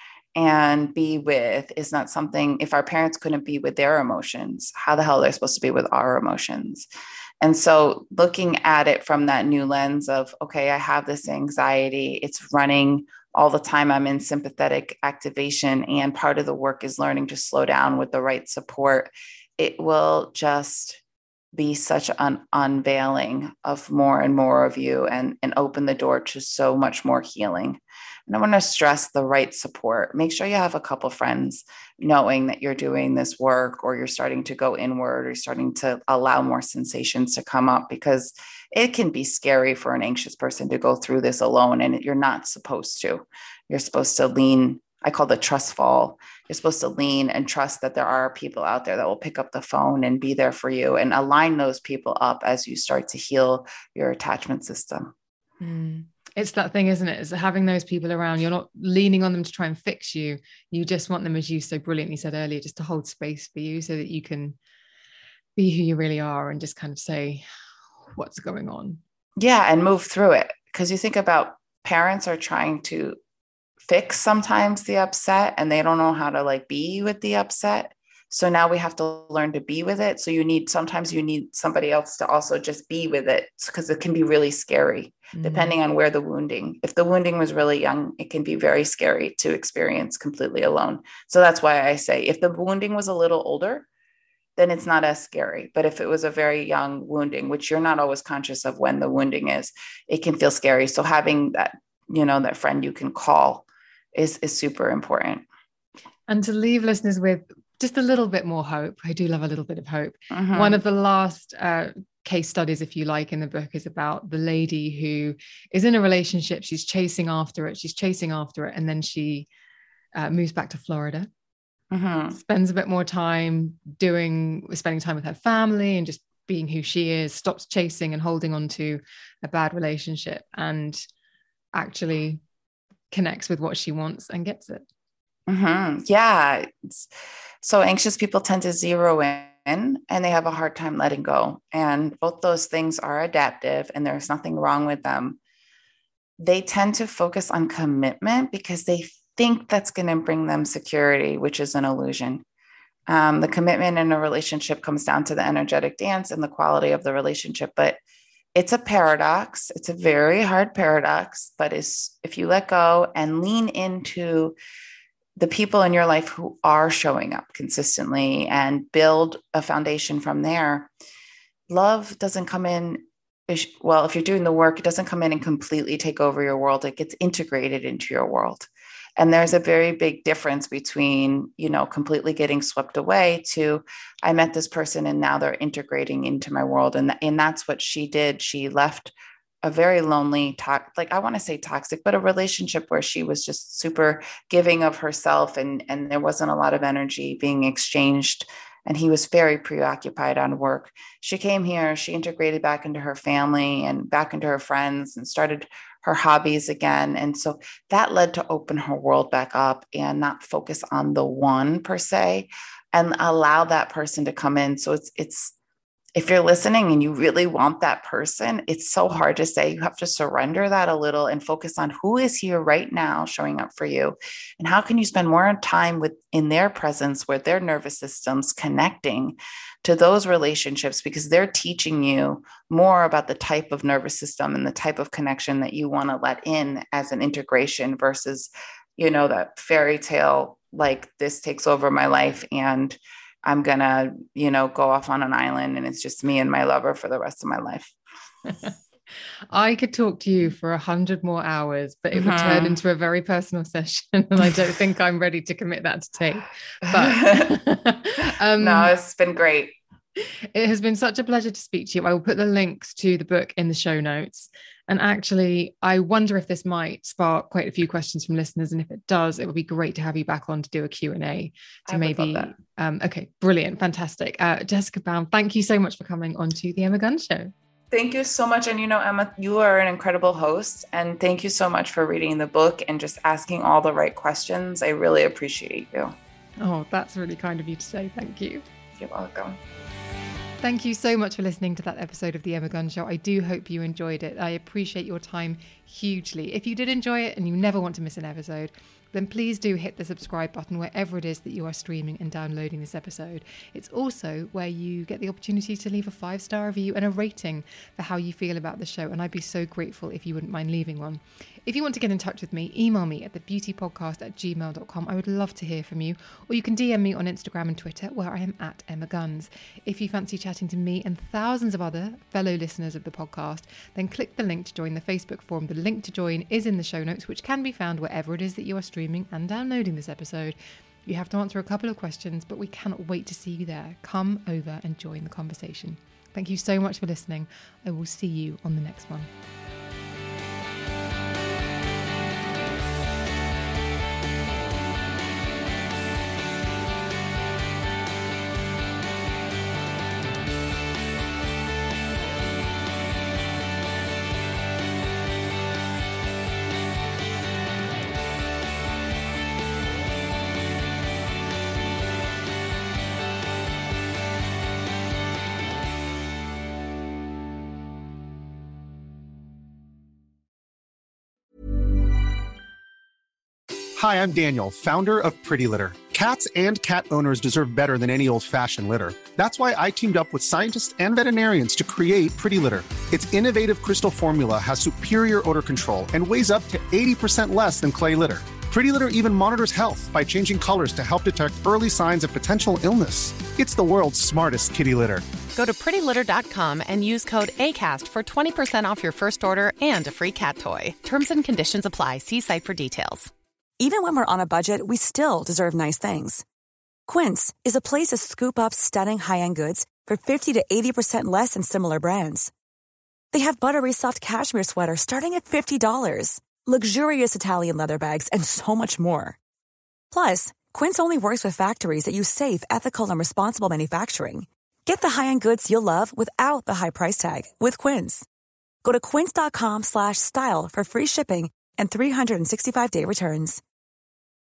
And be with is not something, if our parents couldn't be with their emotions, how the hell are they supposed to be with our emotions? And so looking at it from that new lens of, okay, I have this anxiety, it's running all the time. I'm in sympathetic activation, and part of the work is learning to slow down with the right support. It will just be such an unveiling of more and more of you, and open the door to so much more healing. And I want to stress the right support. Make sure you have a couple friends knowing that you're doing this work, or you're starting to go inward, or you're starting to allow more sensations to come up, because it can be scary for an anxious person to go through this alone. And you're not supposed to. You're supposed to lean. I call the trust fall. You're supposed to lean and trust that there are people out there that will pick up the phone and be there for you, and align those people up as you start to heal your attachment system. It's that thing, isn't it? Is having those people around. You're not leaning on them to try and fix you. You just want them, as you so brilliantly said earlier, just to hold space for you so that you can be who you really are and just kind of say what's going on. Yeah. And move through it. Because you think about, parents are trying to fix sometimes the upset, and they don't know how to be with the upset. So now we have to learn to be with it. So sometimes you need somebody else to also just be with it, because it can be really scary depending on where the wounding. If the wounding was really young, it can be very scary to experience completely alone. So that's why I say, if the wounding was a little older, then it's not as scary. But if it was a very young wounding, which you're not always conscious of when the wounding is, it can feel scary. So having that, that friend you can call is super important. And to leave listeners with just a little bit more hope. I do love a little bit of hope. Mm-hmm. One of the last case studies, if you like, in the book is about the lady who is in a relationship. She's chasing after it. And then she moves back to Florida, spends a bit more time spending time with her family and just being who she is, stops chasing and holding on to a bad relationship, and actually connects with what she wants and gets it. Yeah. So anxious people tend to zero in, and they have a hard time letting go. And both those things are adaptive, and there's nothing wrong with them. They tend to focus on commitment because they think that's going to bring them security, which is an illusion. The commitment in a relationship comes down to the energetic dance and the quality of the relationship. But it's a paradox. It's a very hard paradox, but if you let go and lean into the people in your life who are showing up consistently and build a foundation from there, love doesn't come in. Well, if you're doing the work, it doesn't come in and completely take over your world. It gets integrated into your world. And there's a very big difference between, completely getting swept away to, I met this person and now they're integrating into my world. And that's what she did. She left a very lonely, I want to say toxic, but a relationship where she was just super giving of herself and there wasn't a lot of energy being exchanged. And he was very preoccupied on work. She came here, she integrated back into her family and back into her friends and started her hobbies again. And so that led to open her world back up and not focus on the one per se and allow that person to come in. So it's if you're listening and you really want that person, it's so hard to say. You have to surrender that a little and focus on who is here right now showing up for you. And how can you spend more time in their presence where their nervous system's connecting to those relationships, because they're teaching you more about the type of nervous system and the type of connection that you want to let in as an integration versus, that fairy tale, like this takes over my life and I'm going to, go off on an island and it's just me and my lover for the rest of my life. I could talk to you for 100 more hours, but it would turn into a very personal session. And I don't think I'm ready to commit that to tape. But no, it's been great. It has been such a pleasure to speak to you. I will put the links to the book in the show notes. And actually, I wonder if this might spark quite a few questions from listeners. And if it does, it would be great to have you back on to do a Q&A to maybe. Okay, brilliant. Fantastic. Jessica Baum, thank you so much for coming on to the Emma Guns Show. Thank you so much. And Emma, you are an incredible host. And thank you so much for reading the book and just asking all the right questions. I really appreciate you. Oh, that's really kind of you to say. Thank you. You're welcome. Thank you so much for listening to that episode of The Emma Guns Show. I do hope you enjoyed it. I appreciate your time hugely. If you did enjoy it and you never want to miss an episode, then please do hit the subscribe button wherever it is that you are streaming and downloading this episode. It's also where you get the opportunity to leave a 5-star review and a rating for how you feel about the show. And I'd be so grateful if you wouldn't mind leaving one. If you want to get in touch with me, email me at thebeautypodcast@gmail.com. I would love to hear from you. Or you can DM me on Instagram and Twitter, where I am at Emma Guns. If you fancy chatting to me and thousands of other fellow listeners of the podcast, then click the link to join the Facebook forum. The link to join is in the show notes, which can be found wherever it is that you are streaming and downloading this episode. You have to answer a couple of questions, but we cannot wait to see you there. Come over and join the conversation. Thank you so much for listening. I will see you on the next one. Hi, I'm Daniel, founder of Pretty Litter. Cats and cat owners deserve better than any old-fashioned litter. That's why I teamed up with scientists and veterinarians to create Pretty Litter. Its innovative crystal formula has superior odor control and weighs up to 80% less than clay litter. Pretty Litter even monitors health by changing colors to help detect early signs of potential illness. It's the world's smartest kitty litter. Go to prettylitter.com and use code ACAST for 20% off your first order and a free cat toy. Terms and conditions apply. See site for details. Even when we're on a budget, we still deserve nice things. Quince is a place to scoop up stunning high-end goods for 50 to 80% less than similar brands. They have buttery soft cashmere sweaters starting at $50, luxurious Italian leather bags, and so much more. Plus, Quince only works with factories that use safe, ethical, and responsible manufacturing. Get the high-end goods you'll love without the high price tag with Quince. Go to quince.com/style for free shipping and 365-day returns.